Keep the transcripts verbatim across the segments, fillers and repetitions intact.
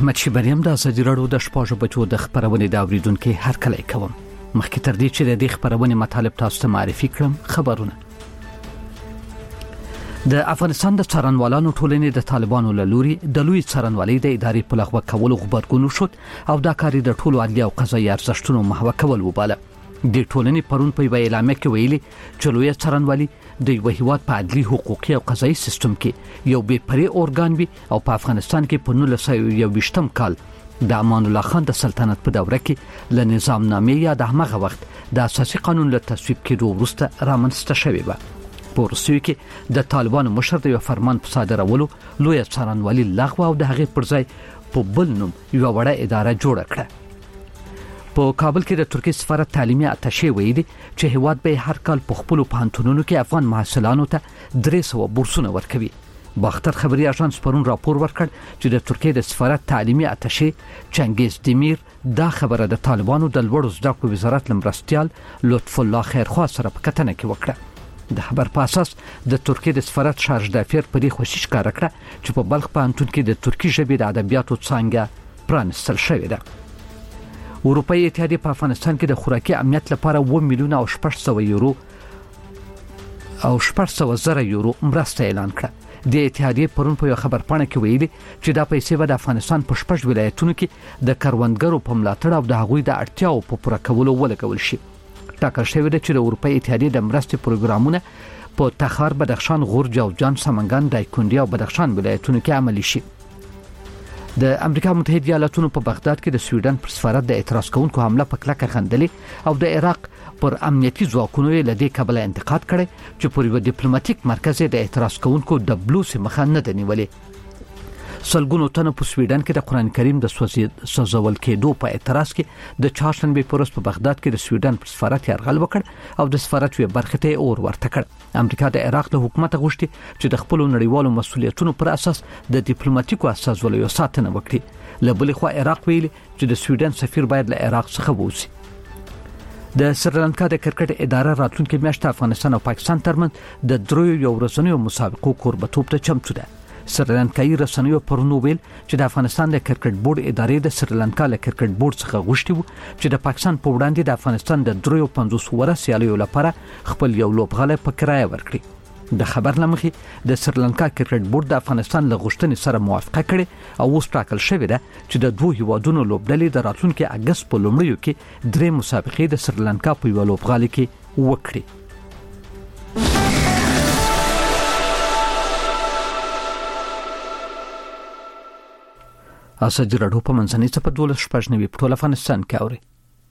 احمد شیبریم د ازادي راډیو د شپږ بجو د خبرونې د اوریدونکو هر کله کوم مخکې تر دې چې د دې خبرونې مطالب تاسو ته معرفي کړم خبرونه د افغانستان د څارنوالانو ټولنې د طالبانو له لوري د لوی څارنوالۍ د ادارې په لغوه کولو خبرګون شو او دا کار د ټولو عدلي او قضایي ارزښتونو محو کول وباله د ټولنې پرون په اعلامیه کې ویلي چې لوی څارنوالي د یو هیواد په عدلي حقوقي او قضایي سیستم کې یو بې پرې اورګان وي او په افغانستان کې په نولس سوه یو ویشتم کال د امان الله خان د سلطنت په دوره کې له نظام نامې یا د هغه وخت د اساسي قانون له تصویب کېدو وروسته رامنځته شوی و په روسیې کې د طالبانو مشر د یو فرمان په صادرولو لوی څارنوالي لغوه او د هغې پر ځای په بل نوم یو وړه اداره جوړه کړه په کابل کې د ترکیه سفارت تعلیمي اتشې ویلي چې هیواد به هر کال په خپل پوهنتونونو کې افغان محصلانو ته درې سوه بورسونه ورکوي باختر خبري اژانس پرون راپور ورکړ چې د ترکیه د سفارت تعلیمي اتشې چنګیز دیمیر دا خبره د طالبانو د لوړو زده کړو وزارت لمرستيال لطف الله خیرخوا سره په کتنه کې وکړه د خبر په اساس د ترکیه د سفارت شارژ دافیر په دې خوشش کار کړ چې په بلخ پوهنتون کې د ترکی ژبې د ادبیاتو څانګه پرانستل شوې ده اروپאי اتحادیه په افغانستان کې د خوراکي امنیت لپاره و میلیون او شپږ سوه یورو او شپږ سوه زره یورو مرسته اعلان کړه د اتحادیه پرون په خبر پاڼه کې ویلي چې دا پیسې به د افغانستان په شپږ ولایتونو کې د کروندګرو په ملاتړ او د هغوی د اړتیاو په پوره کولو ولګول شي ټاکل شوی دی چې د اروپאי اتحادیه د مرستې پروګرامونه په تخار بدخشان غورج او جان سمنګان دایکندي او بدخشان ولایتونو کې عملي شي د امریکا متحده ایالاتونو په بغداد کې د سویډن پر سفارت د اعتراض کوونکو حمله په کلکه خندلې او د عراق پر امنیتي ځواکونو له دې کبله انتقاد کړي چې پر یو ډیپلوماټیک مرکز د اعتراض کوونکو د بلوس مخه نه دی نیولې سلګونو تنه په سویډن کې د قران کریم د سوځول کېدو په اعتراض کې د چهارشنبه پروس په بغداد کې د سویډن پر سفارت یرغل وکړ او د سفارت وی برخه ته اور ورته کړ امریکا د عراق له حکومت غوښتي چې د خپل نړیوالو مسولیتونو پر اساس د ډیپلوماټیکو اساسولو ساتنه وکړي لبل خو عراق ویلي چې د سویډن سفیر باید له عراق څخه ووځي د سریلانکا د کرکټ اداره راتلونکي میاشت افغانستان او پاکستان ترمنځ د دریو یو ورځنیو مسابقو کوربتوب ته چمتو ده سریلانکایي رسنیو پرونو ویل چې د افغانستان د کرکټ بورډ ادارې د سریلانکا له کرکټ بورډ څخه غوښتي وو چې د پاکستان په وړاندې د افغانستان د دریو پنځوس ورځې سیالیو لپاره خپل یو لوبغالی په کرایه ورکړي د خبر لمخې د سریلانکا کرکټ بورډ د افغانستان له غوښتنې سره موافقه کړې او اوس ټاکل شوې ده چې د دوه هیوادونو لوبډلې د راتلونکي اگست په لومړیو کې درې مسابقې د سریلانکا په یو لوبغالي کې وکړي ازادي راډیو په منځنۍ څپه دولس شپږ نوي په ټول افغانستان کې اوري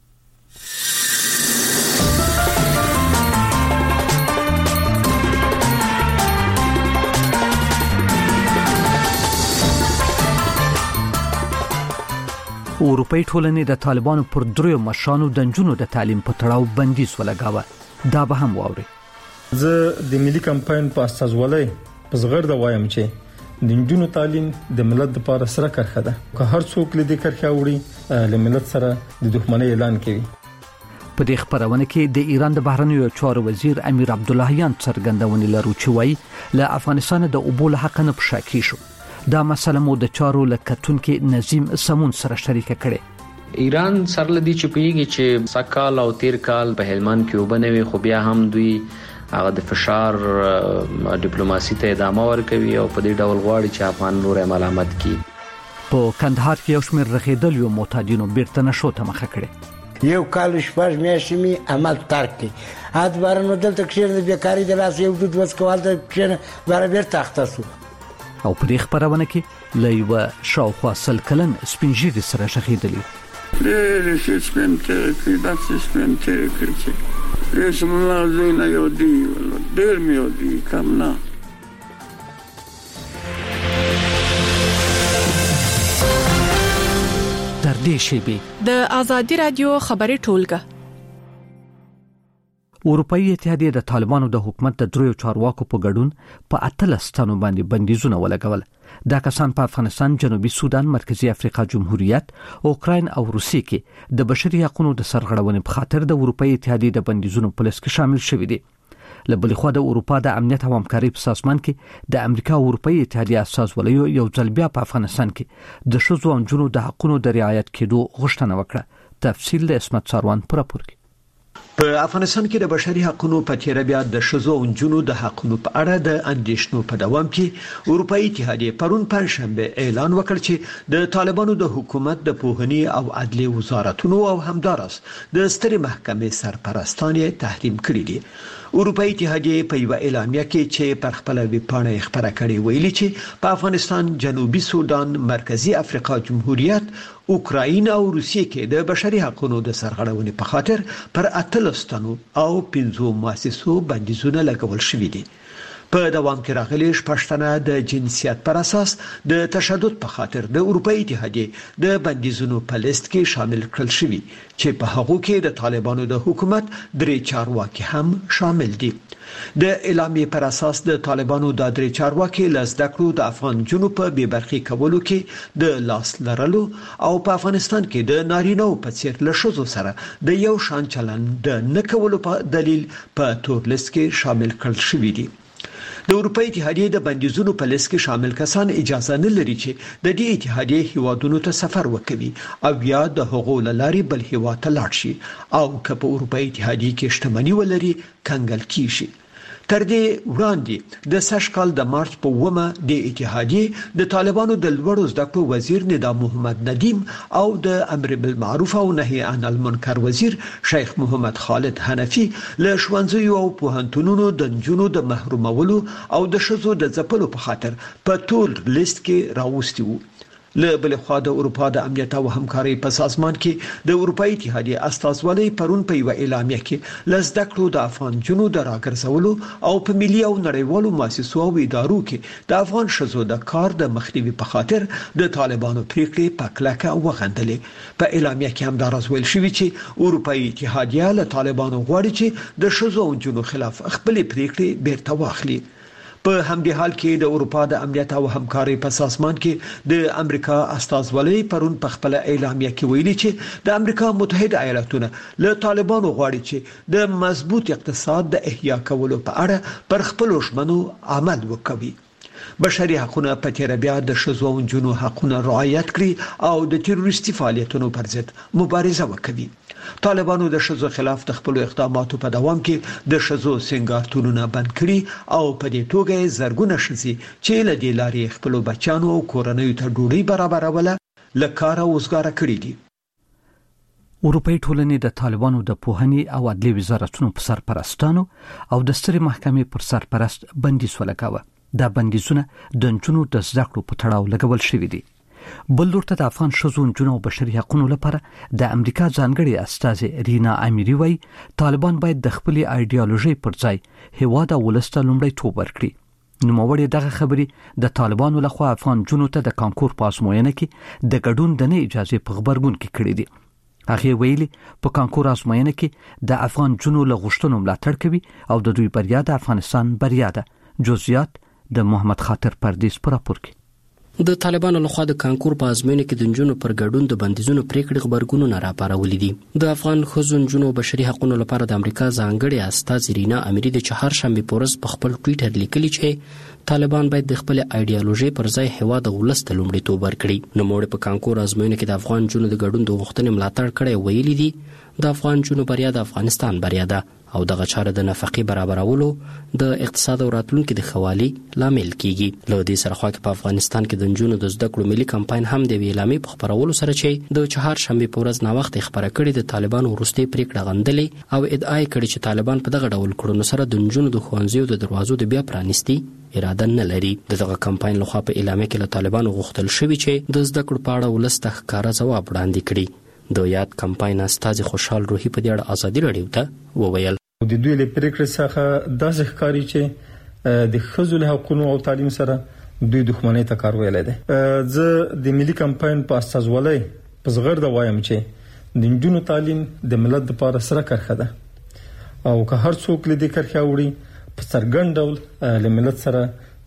اروپאי ټولنې د طالبانو پر دریو مشرانو د نجونو د تعلیم په تړاو بندیز ولګاوه دا به هم واوري زه د ملي کمپاین په استازولۍ په زغرده وایم چې د نجونو تعلیم د ملت لپاره سره کرخه ده که هر څوک له دې کرخه وړي له ملت سره د دښمنۍ اعلان کوي په دې خبرونه کې د ایران د بهرنیو چارو وزیر امیر عبداللهیان څرګندونې لرو چې وایي له افغانستان د اوبو له حق نه پشاکي شو دا مسله مو د چارو لکتون کې نظیم سمون سره شریک کړي ایران سرلدي چپیږي چې سکال او تیر کال په هلمند کې وبنوي خو بیا هم دوی هغه د فشار ډیپلوماسي ته ادامه ورکوي او په دې ډول غواړي چې افغان نور ملامت کړي په کندهار کې یو شمېر رغېدل یو معتادینو بیرته نشو ته مخه کړي یو کال شپږ میاشتې می عمل ترک کړي اته بارنو دلته کښیر د بیکاری د لاس یو د وڅ کول د کښینه بار بیرته اختصو او په دې خبرونه کې لایو شاوخوا سل کلن سپینجیری سره شهیدلی ډېر شي سپینته کې داسې سپینته کې اسم الله زين يودي ډېر مې يودي کم نه در دې شی د ازادي رادیو خبري ټولګه اروپאי اتحادیه د طالبانو د حکومت د دریو چارواکو په ګډون په اتلس تنو باندې بندیزونه ولګول دا کسان په افغانستان، جنوبي سودان، مرکزی افریقا جمهوریت، اوکراین او روسیې کې د بشري حقوقو د سرغړونې په خاطر د اروپאי اتحادیې د بندیزونو په لست کې شامل شوي دي. لبل خو د اروپا د امنیت او همکاري په سازمان کې د امریکا او اروپאי اتحادیه اساسولیو یو ځل بیا په افغانستان کې د شذو او جنو د حقونو د رعایت کېدو غوښتنه وکړه. تفصیل د اسمت ساروان پر راپور کې. په افغانستان کې د بشري حقوقو په تیر بیا د شذو او جنو د حقوقو په اړه د اندیشنو په دوام کې اروپאי اتحادیه پرون پنځشنبه اعلان وکړ چې د طالبانو د حکومت د پوهنې او عدلیه وزارتونو او همدارس د سترې محکمې سرپرستان یې تحریم کړی دي. اروپאי اتحادیه په یو اعلامیه کې چې پر خپل ویبپاڼه خبره کړې ویلي چې په افغانستان، جنوبي سودان، مرکزی افریقا جمهوریت، اوکراین او روسیې کې د بشري حقوقو د سرغړونې په خاطر پر اتلستانو او پنځو مؤسسو بندیزونه لګول شوې دي. په دوام کې راغلي شپږتنه د جنسیت پر اساس د تشدد په خاطر د اروپאי اتحادیه د بندیزونو په لیست کې شامل کړل شوی چې په هغه کې د طالبانو د حکومت درې چارواکي هم شامل دي. د اعلامیې پر اساس د طالبانو د درې چارواکي لزدکړو د افغان جنوب په بیبرخي کولو کې د لاس لرلو او په افغانستان کې د نارینه‌و په څیر له ښځو سره د یو شان چلند د نه کولو په دلیل په تور لیست کې شامل کړل شوی دي. د اروپאי اتحادیه د بندیزونو په لیست کې شامل کسان اجازه نه لري چې د دې اتحادیه هیوادونو ته سفر وکړي او یا د حقوقو لاري بل هیواد ته لاړ شي او که په اروپאי اتحادیه کې شتمنۍ ولري کنګل کیږي. تر دې وړاندې د سږ کال د مارچ په اوومه د اتحادیه د طالبانو د لوړو زده کړو وزیر نظام محمد ندیم او د امر بالمعروف او نهي عن المنکر وزیر شیخ محمد خالد حنفي له ښوونځیو او پوهنتونونو د نجونو د محرومولو او د ښځو د ځپلو په خاطر په تور لیست کې راوستي وو. له بل خوا د اروپا د امنیت او همکاري په سازمان کې د اروپאי اتحادیه استازولۍ پرون په یو اعلامیه کې لزدکړو د افغان جنو د راګرځولو او په ملي او نړیوالو مؤسسو او ادارو کې د افغان شذو د کار د مخنیوي په خاطر د طالبانو پریکړې په کلکه وغندلې. په اعلامیه کې هم دا راز ویل شوی چې اروپאי اتحادیه له طالبانو غواړي چې د شذو او جنو خلاف خپل پریکړې بیرته واخلي. په همدې حال کې د اروپا د امنیت او همکاري په سازمان کې د امریکا استازولۍ پرون په خپل اعلامیه کې ویلي چې د امریکا متحده ایالاتونه له طالبانو غواړي چې د مضبوط اقتصاد د احیا کولو په اړه پر خپل ژمنو عمل وکړي. بشري حقوقو په تیر بیا د شذو او جنو حقوقو رعایت کړي او د تروریستي فعالیتونو پر ضد مبارزه وکړي. طالبانو د شذو خلاف د خپل اقداماتو په دوام کې د شذو سنگارتونونه بند کړي او په دې توګه زرګونه شذي چې له دې لارې خپل بچانو او کورنۍ ته ډوډۍ برابروله لکاره وزګاره کړي دي. اروپאי ټولنې د طالبانو د پوهنې او عدلیه وزارتونو په سرپرستانو او د سترې محکمې پر سرپرست بندیز ولګاوه. دا بندیزونه د نجونو د زده کړو په تړاو لګول شوي دي. بل لورته د افغان شذو نجونو او بشري حقوقو لپاره د امریکا ځانګړي استازي رینا امیری وایي طالبان باید د خپل ایډیالوژي پر ځای هیواد او ولسته لومړیتوب ورکړي. نوموړي دغه خبرې د طالبانو لخوا افغان جنونو ته د کانکور په ازموینه کې د ګډون د نه اجازه په خبرګون کې کړې دي. هغه ویلي په کانکور ازموینه کې د افغان جنونو لغښتنو ملاتړ کوي او د دوی بریا د افغانستان بریا ده. جزئیات د محمد خاطر پردیس پر راپور کې. د طالبانو لخوا د کانکور په ازموینه کې د نجونو پر ګډون د بندیزونو پریکړې خبرګونونه راپارولې دي. د افغان ښځو نجونو بشري حقوقو لپاره د امریکا ځانګړي استازي رینا امیری د چهارشنبه په ورځ په خپل ټویټر لیکلي چې طالبان باید د خپل ایډیالوژي پر ځای هیواد او ولست لومړیتوب ورکړي. نوموړي په کانکور ازموینه کې د افغان نجونو د ګډون د غوښتنې ملاتړ کړی ویلي دي د افغان نجونو بریا د افغانستان بریا ده او دغه چاره د نفقې برابرولو د اقتصاد او راتلونکو د خوالي لامل کیږي. له دې سره خو په افغانستان کې د نجونو د زده کړو ملي کمپاین هم د ویلامې په خبرولو سره چې د چهارشنبه په ورځ نا وخت خبره کړې د طالبانو وروستي پریکړه غندلې او ادعا کړې چې طالبان په دغه ډول کړنو سره د نجونو د ښوونځیو د دروازو د بیا پرانیستي اراده نه لري. دغه کمپاین لخوا په اعلامیه کې له طالبانو غوښتل شوی چې د زده کړو په اړه ولسته ښکارا ځواب وړاندې کړي. د یاد کمپاین استازي خوشحال روحي په دې اړه ازادي رادیو ته وویل د دوی له پریکړې څخه داسې ښکاري چې د ښځو له حقوقو او تعلیم سره دوی دښمنۍ ته کار ویل دي. زه د ملي کمپاین په استازولۍ په زغرد وایم چې د نجونو تعلیم د ملت لپاره سره کرخه ده او که هر څوک له دې کرخه وړي په څرګند ډول له ملت سره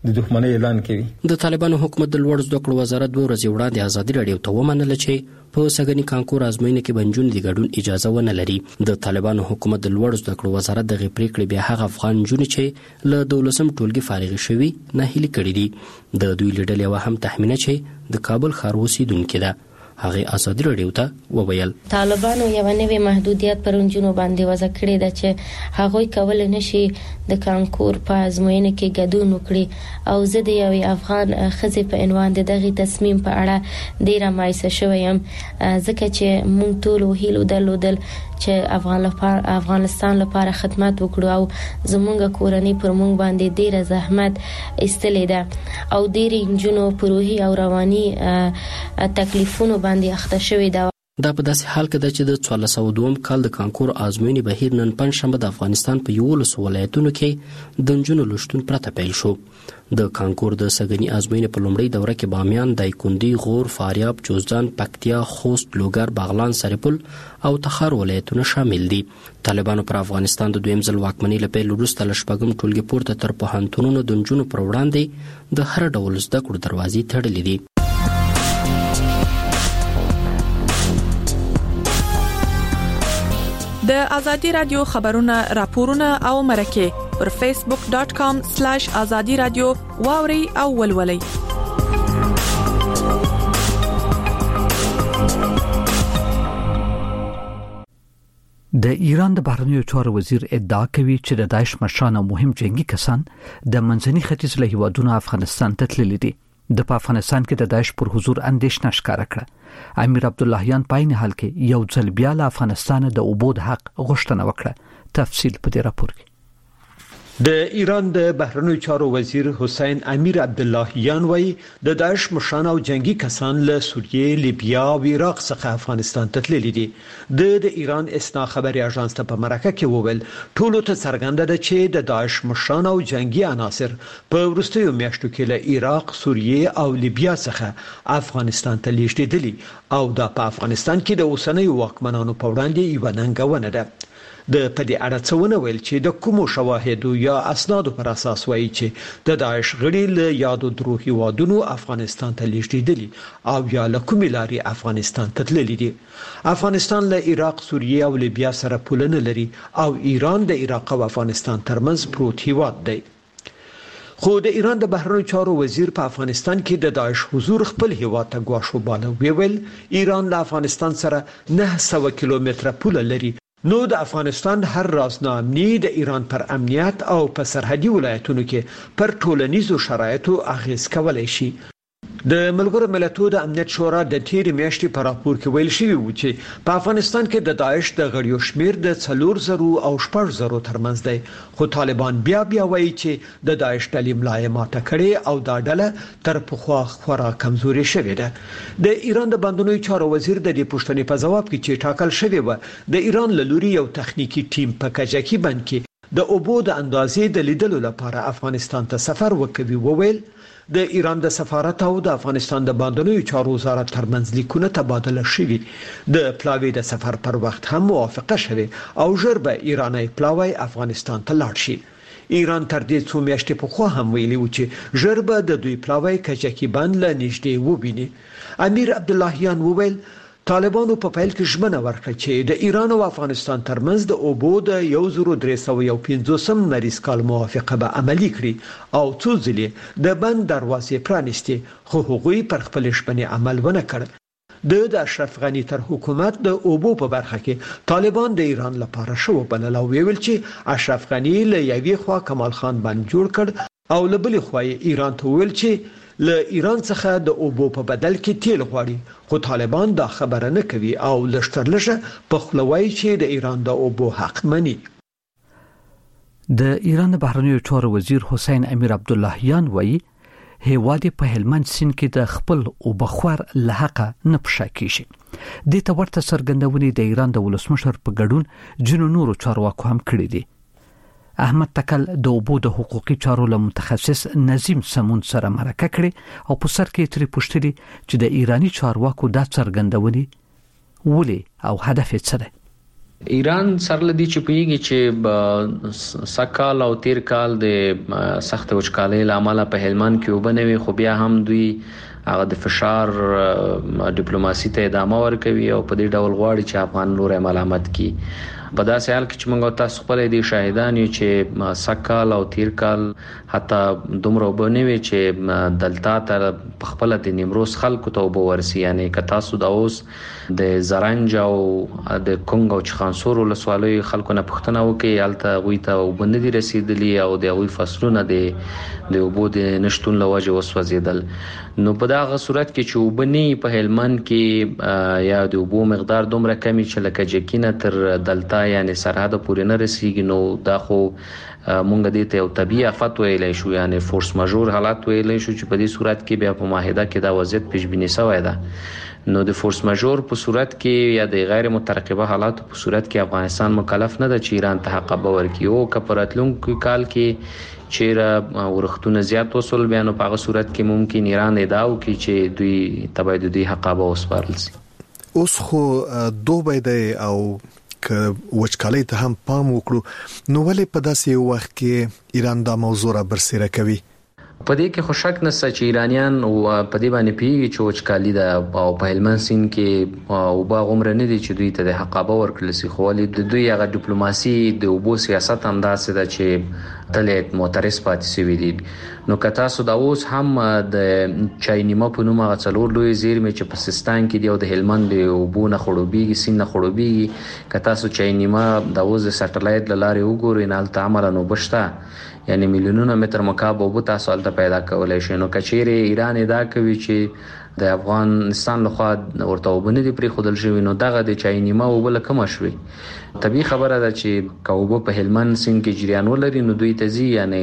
د دښمنۍ اعلان کوي. د طالبانو حکومت د لوړ زده کړو وزارت دوه ورځې وړاندې ازادي راډیو ته ومنله چې په سګنی کانکور ازموینه کې بنجون د ګډون اجازه ونه لري. د طالبانو حکومت د لوړ زده کړو وزارت د غپریکړې بیا هغه افغان جون چې له دولسم ټولګي فارغ شوي نه هلي کړي دي. د دوی لیدل یو هم تخمینه چې د کابل ښار اوسیدونکو ده. هغه ازادي راډیو ته وویل طالبانو یو نوې محدودیت پر انجونو باندې وضع کړې ده چې هغه کول نشي د کانکور په ازموینه کې ګډون وکړي او زه د یو افغان خزې په عنوان دغه تصمیم په اړه ډیره مایوسه شوم ځکه چې مونږ ټول هیلو درلودل چې افغان لپاره افغانستان لپاره خدمت وکړو او زمونږ کورنۍ پر مونږ باندې ډیره زحمت ایستلې ده او ډیره انجونو په روحي او رواني تکلیفونو باندې اخته شوې ده. دا په داسې حال کې ده چې د څوارلس سوه دوه کال د کانکور ازموینې بهیر نن پنځشنبه د افغانستان په یولسو ولایتونو کې د نجونو لوستون پرته پیل شو. د کانکور د سګنی ازموینې په لومړۍ دوره کې بامیان، دایکندي، غور، فاریاب، جوزجان، پکتیا، خوست، لوګر، بغلان، سرپل او تخار ولایتونه شامل دي. طالبانو پر افغانستان د دویم ځل واکمنۍ له پیل وروسته له شپږم ټولګي پورته تر پوهنتونونو د نجونو پر وړاندې د هر ډول زده کړو دروازې تړلې دي. د ازادي رادیو خبرونه راپورونه او مرکه پر فیسبوک ډاٹ کام سلیش ازادي رادیو واوري او ولولي. د ایران د بهرنیو چارو وزیر ادعا کوي چې د داعش مشران او مهم جنگي کسان د منځني ختیځ له هیوادونو افغانستان ته تللي دي. د افغانستان کې د داعش پر حضور اندېښنه ښکاره کړه. امیر عبداللهیان په عین حال کې یو ځل بیا له افغانستان د عبور حق غوښتنه وکړه. تفصیل په دې راپور کې. د ایران د بهرنیو چارو وزیر حسین امیر عبداللهیان وایي د داعش مشران او جنگي کسان له سوریه، لیبیا او عراق څخه افغانستان ته تللي دي. د د ایران اسنا خبري اژانس ته په مرکه کې وویل ټولو ته څرګنده ده چې د داعش مشران او جنگي عناصر په وروستیو میاشتو کې له عراق، سوریه او لیبیا څخه افغانستان ته لیږدېدلي او دا په افغانستان کې د اوسنیو واکمنانو په وړاندې یوه ننګونه ده. د پدې اړه څونه ویل چې د کومو شواهدو یا اسنادو پر اساس وایي چې د داعش غړي له یادو درو هیوادونو افغانستان ته لیږدېدلي او یا له کومې لارې افغانستان ته تللي دي. افغانستان له عراق، سوریه او لیبیا سره پوله نه لري او ایران د عراق او افغانستان ترمنځ پروت هیواد دی. خو د ایران د بهرنیو چارو وزیر په افغانستان کې د داعش حضور خپل هیواد ته ګواښ وباله. ویل ایران له افغانستان سره نه سوه کیلومتره پوله لري. نو د افغانستان هر راز ناامني د ایران پر امنیت او په سرحدي ولایتونو کې پر ټولنیزو شرایطو اغیز کولای شي. د ملګرو ملتونو د امنیت شورا د تیرې میاشتې په راپور کې ویل شوی و چې په افغانستان کې د داعش د غړیو شمیر د څلور زرو او شپږ زرو ترمنځ دی. خو طالبان بیا بیا وایي چې د داعش ډلې ملایه ماته کړې او دا ډله تر پخوا خورا کمزوري شوې ده. د ایران د بندونو چارو وزیر د دې پوښتنې په جواب کې چې ټاکل شوی و د ایران له لوري یو تخنیکی ټیم په کجکي بند کې د اوبو د اندازې د لیدلو لپاره افغانستان ته سفر وکوي. وویل د ایران د سفارت او د افغانستان د بندونو چارو وزارت ترمنځ لیکونه تبادله شوي. د پلاوی د سفر پر وخت هم موافقه شوه او ژر به ایرانی پلاوی افغانستان ته لاړ شي. ایران تر دې څو میاشتې پخوا هم ویلي و چې ژر به د دوی پلاوی کجکي بند له نږدې وبیني. امیر عبداللهیان وویل طالبانو په پیل کې ژمنه ورکړه چې د ایران او افغانستان ترمنځ د اوبو د یو زرو درې سوه یو پنځوسم مریض کال موافقه به عملي کړي او څو ځلې د بند دروازې پرانیستې خو هغوی پر خپل ژمنې عمل ونه کړ. د د اشرف غنی تر حکومت د اوبو په برخه کې طالبان د ایران لپاره شو بلل او ویل چې اشرف غنی له یوې خوا کمال خان بند جوړ کړ او له بلې خوا ایران ته ویل چې له ایران څخه د اوبو په بدل کې تیل غواړي. خو طالبان دا خبره نه کوي او لشترلشه په خلوی چې د ایران د اوبو حق مني. د ایران بهرنیو چارو وزیر حسین امیر عبداللهیان وایي هیواد په هلمند سیند کې د خپل اوبخور له حق نه پښه کیږي. د ته ورته څرګندونې د ایران د ولسمشر په ګډون جنو نورو چارواکو هم کړې دي. احمد تکل د اوبو د حقوقي چارو له متخصص نظیم سمون سره مرکه کړې او په سر کې ترې پوښتنه چې د ایرانی چارواکو د څرګندونې ولې او هدف یې څه دی. ایران سره لدی چې پیږي چې سکهال او تیر کال د سخت وچکالۍ لامل په هلمند کې وبنوي، خو بیا هم دوی هغه د فشار ډیپلوماسي ته ادامه ورکوي او په دې ډول غواړي چې افغان لوري ملامت کړي. په داسې حال کې چې موږ تاسو خپل دي شاهدان یو چې سکهال او تیر کال حتی دومره وبنوي چې دلتا تر خپل د نیمروز خلکو ته وبورسي، یعنی که تاسو د اوس د زرنج او د کنګ او چخانسور ولسوالۍ خلکو نه پوښتنه وکړي الته غوي ته وبندي رسیدلی او د غوي فصلونه د د وبو د نشټون لوجه وسوځیدل. نو په دغه صورت کې چې وبني په هلمند کې یا د وبو مقدار دومره کمی چې لکه جکینه تر دلتا یعنی سرحد پورې نه رسیږي، نو دا خو مونږ دې ته یو طبيعي آفت ویلای شو، یعنی فورس ماژور حالت ویلای شو چې په دې صورت کې بیا په معاهده کې دا وضعیت پیشبینی شوی ده. نو د فورس ماژور په صورت کې یا د غیر مترقبه حالات په صورت کې افغانستان مکلف نه ده چې ایران ته حق ورکړي او کپراتلونکو کال کې چیرې ورختونه زیات وصول بیان په هغه صورت کې ممکن ایران ادعا وکړي چې دوی تبعید دوی حق به وسپارل شي. اوس خو دوه دی او که وچکالۍ ته هم پام وکړو نو ولې په داسې وخت کې ایران دا موضوع را برسېره کوي؟ په دې کې خو شک نشته چې ایرانیان او په دې باندې پیږي چې وچکالي ده او په هلمند سیند کې او باغ عمر نه دي چې دوی ته د حقابه ورکړل شي، خو ولې د دوی هغه ډیپلوماسي د وبو سیاست هم داسې ده چې تلې معترض پاتې شوی دي. نو که تاسو دا اوس هم د چاینیما په نوم هغه څلور لوی زیرمې چې په سیستان کې دی او د هلمند د وبو نه خړوبېږي سیند نه خړوبېږي، که تاسو چاینیما د اوس د سټلایټ لارې وګورئ نه الته عملاً وبشته، یعنی میلیونونه متر مکعب وبو تاسو الته پیدا کولای شئ. نو کچېره ایران ادعا کوي چې د افغانستان لخوا ورته وبنه دي پری خودل شوی، نو دغه د چاینیما وبله کم شوی. طبيعي خبره ده چې کوبه په هلمند سیند کې جریان ولري نو دوی تزي، یعنی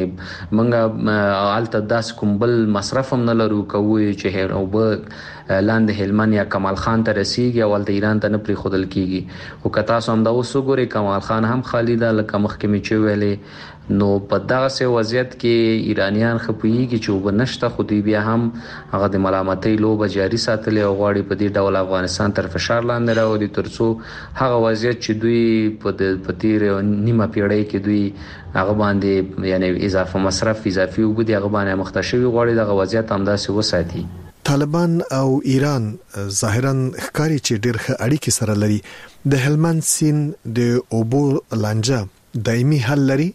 منګه الته داس کومبل مصرف هم نه لرو کوي چې هر او به لاندې هلمند یا کمال خان ته رسیږي او ولته ایران ته نه پری خودل کیږي. او کتا سم دا وسوګوري کمال خان هم خالد لکه مخکمه چې ویلې، نو په دغه سه وضعیت کې ایرانیان خپويږي چې وبنشته خو دوی بیا هم هغه د ملامتۍ لوبه جاری ساتلې او غواړي په دې ډول افغانستان تر فشار لاندې راوړي ترڅو هغه وضعیت چې دوی په د پتیر نیمه پیړۍ کې دوی هغه باندې یعنی اضافه مصرف اضافي وګړي هغه باندې مختشوي غواړي دغه وضعیت هم داسې وساتي. طالبان او ایران ظاهرا ښکاری چې ډېر ښه اړیکې سره لري. د هلمند سیند د اوبو لانجه دایمي حل لري؟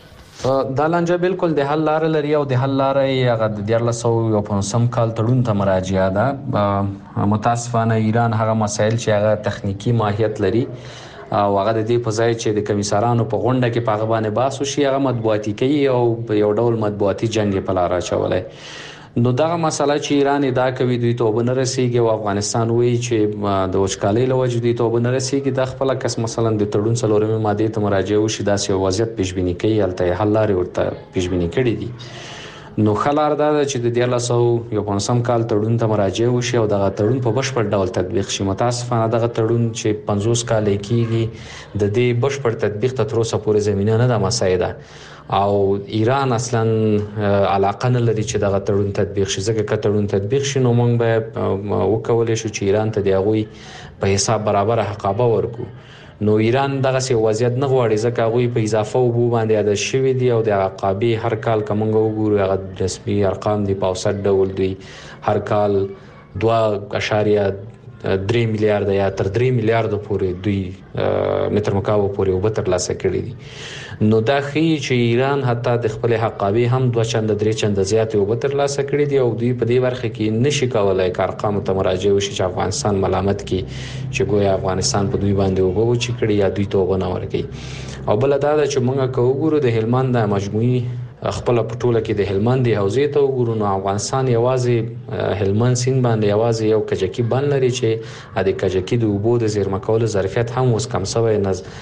دا لانجه بالکل د حل لار لري او د حل لار یې هغه د دیارلس سوه پنځوسم کال تړون ته مراجعه ده. متاسفانه ایران هغه مسایل چې هغه تخنیکی ماهیت لري او هغه د دې په ځای چې د کمیسارانو په غونډه کې په هغه باندې بحث وشي هغه مطبوعاتي کوي او یو ډول مطبوعاتي جنگ په لار اچولای. نو دغه مسله چې ایران ادعا کوي دوی ته وبنه رسیږي او افغانستان وایي چې د وچکالۍ لوجه دوی ته وبنه رسیږي، د خپل کس مثلا د تړون څلورمه ماده ته مراجعه وشي داسې وضعیت پیشبینی کوي الته حل لارې ورته پیشبینی کړي دي. نو خلار دا چې د دیارلس سوه پنځوسم کال تړون ته مراجعه وشي او دغه تړون په بشپړ ډول تطبیق شي. متاسفانه دغه تړون چې پنځوس کال کېږي د دې بشپړ تطبیق ته تر اوسه پورې زمينه نه ده مساعده او ایران اصلا علاقه نه لري چې دغه تړون تطبیق شي. ځکه که تړون تطبیق شي نو موږ به وکولای شو چې ایران ته دی غوي په حساب برابر حقابه ورکو. نو ایران دغه سی وضعیت نه غواړي ځکه غوي په اضافه وبو باندې عادت شوی دی او د عقابي هر کال کومګ وګورو هغه رسمي ارقام دی په اوسط ډول دی هر کال دوه اشاریه درې میلیارډ یا تر درې میلیارډ پورې دوی متر مکعب پورې وبتر لاسه کړی دي. نو دا خي چې ایران حتی د خپل حقابي هم دوه چند درې چند زیات وبتر لاسه کړی دي او دوی په دې ورخه کې نشي کولای کار ارقام ته مراجعه وشي چې افغانستان ملامت کی چې ګویا افغانستان په دوی باندې وبو چې کړی یا دوی ته ونه ورګي. او بل دا چې موږ کوو د هلمند د مجموعي خپل پټوله کې د هلمند حوزې ته وګورو نو افغانستان یوازې هلمند سیند باندې یوازې یو کجکی بند لري چې د کجکی د اوبو د زیرمه کولو ظرفیت هم اوس کم شوی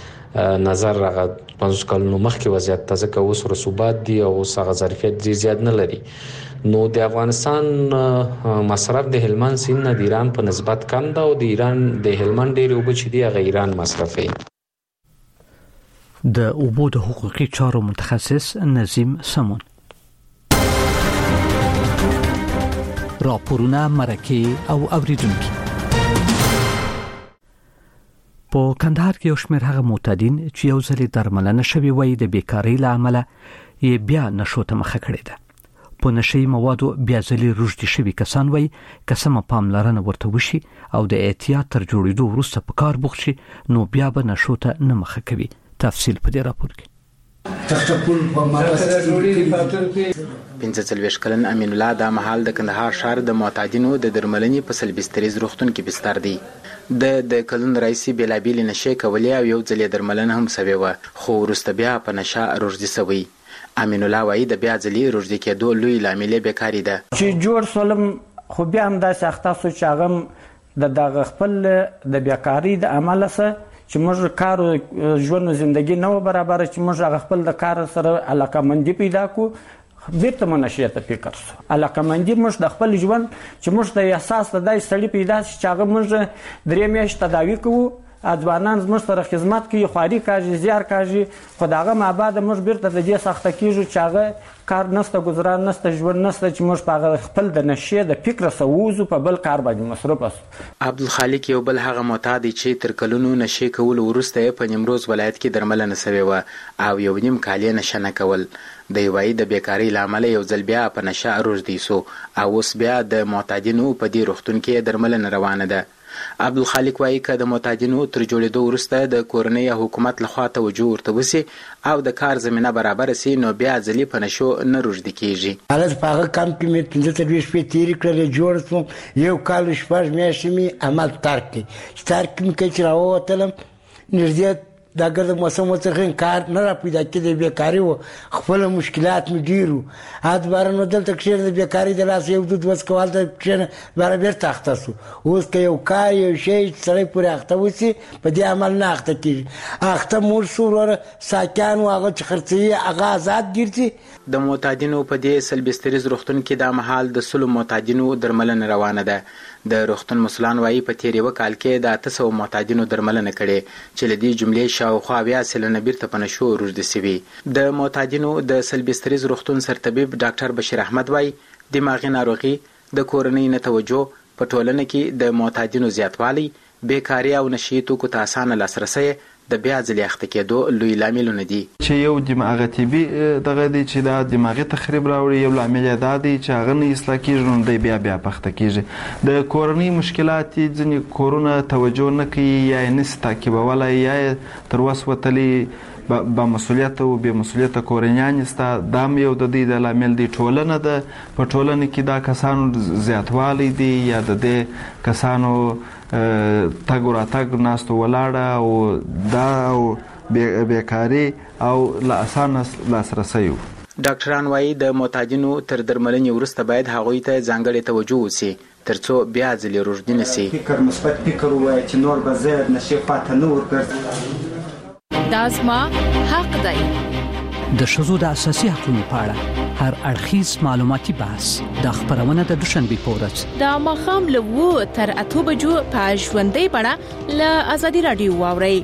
نظر هغه پنځوس کلونو مخکې وضعیت ته ځکه اوس رسوبات دي او اوس هغه ظرفیت زیات نه لري. نو د افغانستان مصرف د هلمند سیند نه د ایران په نسبت کم ده او د ایران د هلمند ډېر اوبه چې دی هغه ایران مصرفوي. د اوبو د حقوقي چارو متخصص نظیم سمون. راپورونه مرکه او اوریدونکو په کندهار کې یو شمېر هغه معتادین چې یو ځل درملنه شوی وای د بیکاری له امله یې بیا نشو ته مخه کړې ده. په نشي موادو بیا ځلې روږدي شوي کسان وای قسم پاملرنه ورته وشي او د احتیاط تر جوړېدو وروسته په کار بوخت شي نو بیا به نشو ته نه مخه کوي. تفصیل په دې راپور کې. پنځه څلوېښت کلن امین الله د مهال د کندهار ښار د معتادینو د درملنې په سلبستریز روغتون کې بستر دی. د د کلون رئیسي بېلابېلې نشې کولې او یو ځل درملنه هم سوې وه خو وروسته بیا په نشه روږدي سوی. امین الله وایي د بیا ځلې روږدي کېدو لوی لامل یې بیکاري ده. چې جوړ سولم خو بیا هم داسې اخته سو چې هغه د دغه خپل د بیکاري د عمله سره چې موږ کار ژوند او زندگی نه برابر چې موږ هغه خپل د کار سره علاقمندي پیدا کو بیرته منشي ته فکر سو علاقمندي موږ د خپل ژوند چې موږ د احساس د دای سړی پیدا چې هغه موږ درې میاشتې تداوی کوو ځوانان زموږ سره خدمت کوي خواري کوي زیار کوي خو دغه مابعد موږ بیرته د دې سخته کیږو چې هغه کار نسته گزاران نسته ژوند نسته چې موږ په خپل د نشې د فکر سووزو په بل کار باندې مصروف اسو. عبدالخالق یو بل هغه معتاد چې تر کلونو نشې کول وروسته په نیمروز ولایت کې درملنه سوې وه او یو نیم کال یې نشه نه کول. د وایي د بیکارۍ له امله یو ځل بیا په نشه روږدی سو او اوس بیا د معتادینو په دې روغتون کې درملنه روانه ده. عبدالخالق وایي که د معتادینو تر جوړېدو وروسته د کورنۍ او حکومت لخوا توجه ورته وسي او د کار زمینه برابره سي نو بیا ځلې په نشو نه روږدي کېږي. هلته په هغه کمپ کې مې پنځه څلوېښت شپې تېرې کړلې جوړ شوم یو کال شپږ میاشتې مې عمل ترک کړي چې ترک مې کړي چې راووتلم نږدې دا ګرد موسم وڅخه کار نه را پیدا کېدی بیکاري و خپل مشکلات مې ډېر وو ادباره نو دلته کښېنه د بیکاري د لاسه یو دود وڅکه هلته کښېنه باره بېرته اخته سو. اوس که یو کار یو شی سړی پورې اخته وسي په دې عمل نه اخته کېږي اخته موږ سو وروره ساکیان و هغه چې خرڅوي هغه ازاد ګرځي. د معتادینو په دې سلبستریز روغتون کې دا مهال د سلو معتادینو درملنه روانه ده. د روغتون مسؤلان وایي په تېر یوه کال کې د اته سوه معتادینو درملنه کړې چې له دې جملې شاوخوا اویا سلنه بیرته په نشو روږدي سوي. د معتادینو د سلبستریز روغتون سرطبیب ډاکټر بشیر احمد وایي دماغي ناروغي د کورنۍ نه توجه په ټولنه کې د معتادینو زیاتوالی بیکاري او نشي توکو ته اسانه لاسرسی د بیا ځلې اخته کېدو لوی لاملونه دي. چې یو دماغي طبي دغه دی چې دا دماغي تخریب راوړي یو لامل یې دا دی چې هغه نه اصلاح کېږي نو دی بیا بیا پخته کېږي. د کورنۍ مشکلات ځینې کورونه توجه نه کوي یا یې نسي تعقیبولی یا یې تر وس وتلي با مسؤلیت او بې مسؤلیته کورنیانې سته دا هم یو د دې د لامل دی. ټولنه ده په ټولنه کې دا کسانو زیاتوالی دی یا د دې کسانو تګ و راتګ ناستو ولاړه او دا او بیکاري او له اسانه لاسرسی و. ډاکټران وایي د معتادینو تر درملنې وروسته باید هغوی ته ځانګړې توجه وسي تر څو بیا ځلې روږدي نه سي. فکر مثبت فکر ووایه چې نور به زه نشې خواته نه ورګرځم. دا زما حق دی. د ښځو د اساسي حقوقو په اړه هر اړخیز معلوماتي بحث د خبرونه د دوشنبه په ورځ د ماښام له اوه تر اته بجو په ژوندۍ بڼه له ازادي رادیو واورئ.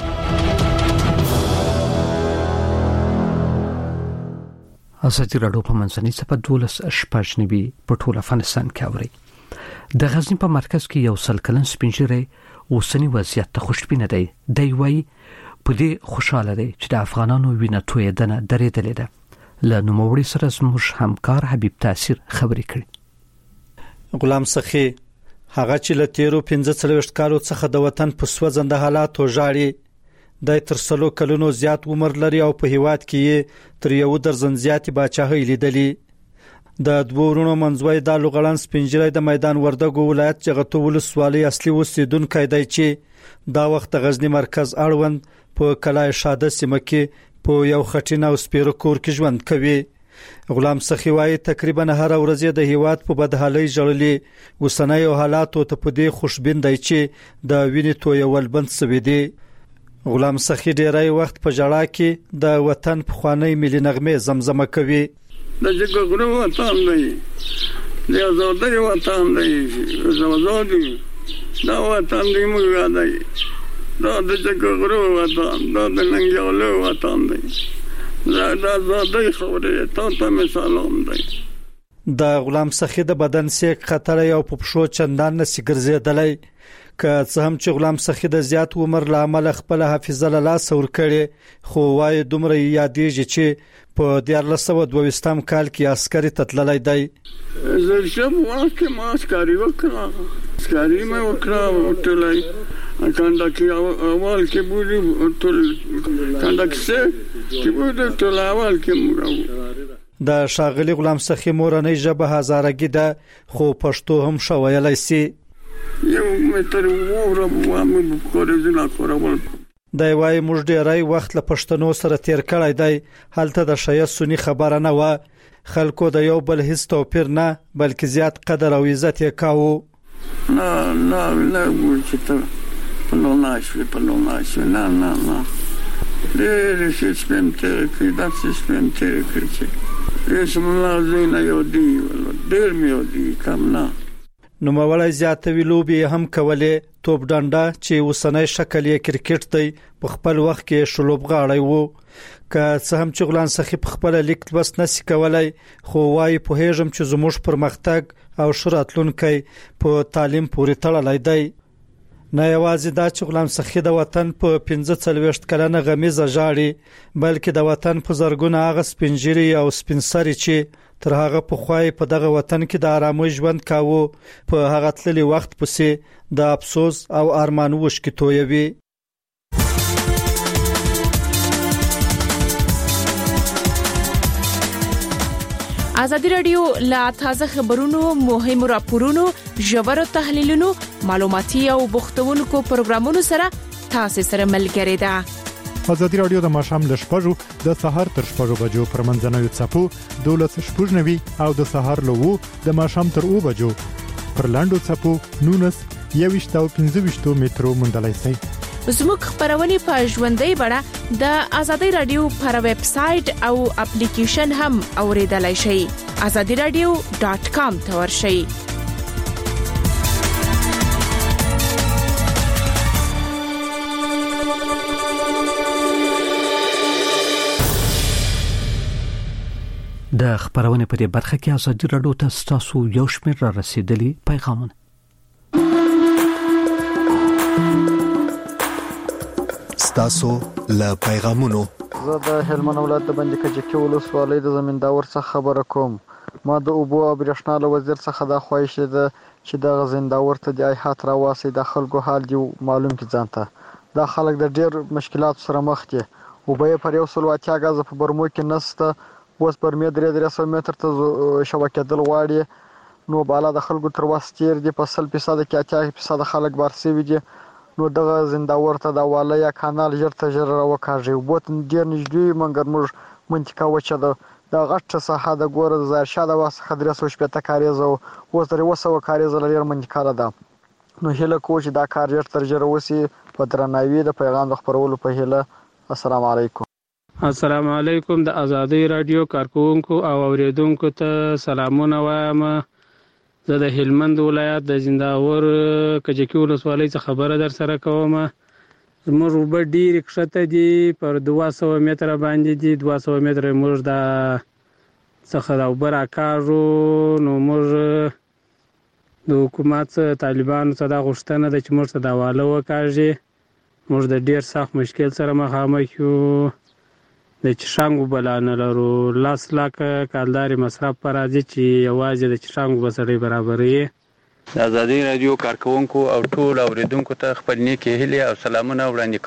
ازادي رادیو په منځنۍ صفحه دولس شپږ نوي په ټول افغانستان کې اوري. د غزنی په مرکز کې یو سل کلن سپینجری اوسنی وضعیت ته خوشبینه دی. دی وایي په دې خوشاله دی چې د افغانانو وینه تویدنه درېدلې ده. له نوموړي سره زموږ همکار حبیب تاثیر خبرې کړي. غلام سخی هغه چې له تیرو پنځه څلوېښت کالو څخه د وطن په سوځنده حالاتو ژاړي د تر سلو کلونو زیات عمر لري او په هیواد کې تر یو درزن زیاتې باچاهۍ لیدلې. د دوه ورونو منځوی د لوغړن سپینجری د میدان وردګو ولایت جغتو ولسوالۍ اصلي اوسیدونکی دی چې دا وخت غزنی مرکز اړوند په کلای شاده سیمه کې په یو خټین او سپیرو کور کې ژوند کوي. غلام سخی وایي تقریبا هر ورځ د هیواد په بدحالۍ ژړلې اوسنۍ حالاتو ته په دې خوشبین دی چې د وینې تویول بند شوی دی. غلام سخی ډیری وخت په ژړا کې د وطن پخوانی ملي نغمې زمزمه کوي. د جګړو وطن دی د آزادۍ وطن دی زوازادي دا وطن دی موږ یادای دا د جګړو وطن دا د ننګیالو وطن دی دا د آزادۍ خبرې ته ته مثالوم دی. د غلام سخی د بدن سیک خطر یو په پښو چندان نسی ګرځیدلی که څه هم چې غلام سخي د زیات عمر لامل خپل حافظه له لاس ور کړي خو وايي دومره یادېږي چې په دیارلس سوه دوه ویشتم کال کې عسکري تتللی دی. زه شم واکه ما عسکري وکړه عسکري مې وکړه ټولای کانداکي اول کې بودی ټول کانداکسه کې بودی ټول اول کې موږ د شاغلي غلام سخي مورنۍ ژبه هزارګي ده خو پښتو هم شویلای سي. یو متر وره مو کورځ نه کورول دا وايي موږ ډېرای وخت له پښتنو سره تیر کړی دی. هلته د شایع سنی خبره نه و. خلکو د یو بل هیڅ توپیر نه بلکې زیات قدر او عزت یې کاوه. نه نه نه ورته په ناشوي په ناشوي نه نه نه ډېر شي سپمته کې دا سپمته کې چې اسمه زینه یو دی ډېر مې یو دی کم نه. نو مولای زیاتوي لوبي هم کولې. توپ ډنډه چې وسنۍ شکل یې کرکټ دی په خپل وخت کې شلوب غاړی وو. که څه هم چې غلام سخي په خپل لیک بس نسی کولای خو وايي په هیڅ چې زموږ پرمختګ او شراتلونکي په تعلیم پورې تړلای دی. نه یوازې دا چې غلام سخي د وطن په پنځه څلوېښت کلنه غمیزه ژاړي بلکې د وطن په زرګونه هغه سپینجيري او سپینسري چې تر هغه په خوای په دغه وطن کې د آرامۍ ژوند کاوه په هغه تللی وخت پسې د افسوس او ارمان وشکې تویوي. ازادي رادیو لا تازه خبرونو مهم راپورونو ژور تحلیلونو معلوماتي او بوختونکو پروګرامونو سره تاسو سره ملګری ده. ازادي رادیو د ماشام ل شپږو د سحر تر شپږو بجو پر منځنوي چپو دولس شپږنوي او د سحر له وو د ماشام تر او بجو پر لاندو چپو نونس یويشت او پنځه ویشت مترو مندلای سي. زموږ خبرونه په ژوندۍ بڼه د ازادي رادیو پر ویب سټ او اپلیکیشن هم اوریدلای شئ. azadi radio dot com ته ورشئ. د خبرونه په دې برخه کې ازادي رادیو ته تاسو یو شمېر را رسیدلی پیغامونه. تاسو له پیغامونو زه د هلمند ولایت د بندي کجکي ولسوالۍ د زمینداور څخه خبره کوم. ما د اوبو او برېښنا له وزیر څخه د خواهش ده چې د زمینداور ته د ایحات راواسي د خلکو حال دی معلوم کی ځانته. دا خلک د ډېر مشکلات سره مخ دي. وبې پر یو سل واتیا غاز په برمو کې نسته اوس پر مې درې درې سو متر ته شبکه دل واړي نو بالا د خلکو تر واسطیر دي په سل فیصد کې اتیا فیصد خلک بارسي وي. نو دغه زنداور ته د واله یا کانال ژر ته ژر راوکاږي. بوت ډیر نږدې منګر موږ منطقه وچه ده د غټه ساحه د ګور زار شاده واسه درې سوه شپېته کاریزه اوس درې وسوه کاریزه لري منطقه ده. نو هله کوچ دا کار ژر تر ژر وسی په درناوي د پیغام د خبرولو په هله. السلام علیکم. السلام علیکم. د ازادي رادیو کارکونکو او اوریدونکو ته سلامونه وایم. زه د هلمند ولایت د زنداور کجکي ولسوالۍ څخه خبره در سره کوم. زموږ اوبه ډېرې کښته دي پر دوه سوه متره باندې دي. دوه سوه متره موږ د څخه د اوبه راکاږو. نو موږ د حکومت طالبانو څخه دا غوښتنه ده چې موږ ته دا واله وکاږي. موږ د ډېر سخت مشکل سره مخامخ یو. د چشانګ اوبه لا نه لرو. لس لاکه کالدارې مصرف په راځي چې یوازې د چشانګ اوبه سړی برابروي. د ازادي رادیو کارکونکو او ټول اوریدونکو ته خپل نیکې هیلې او سلامونه وړاندې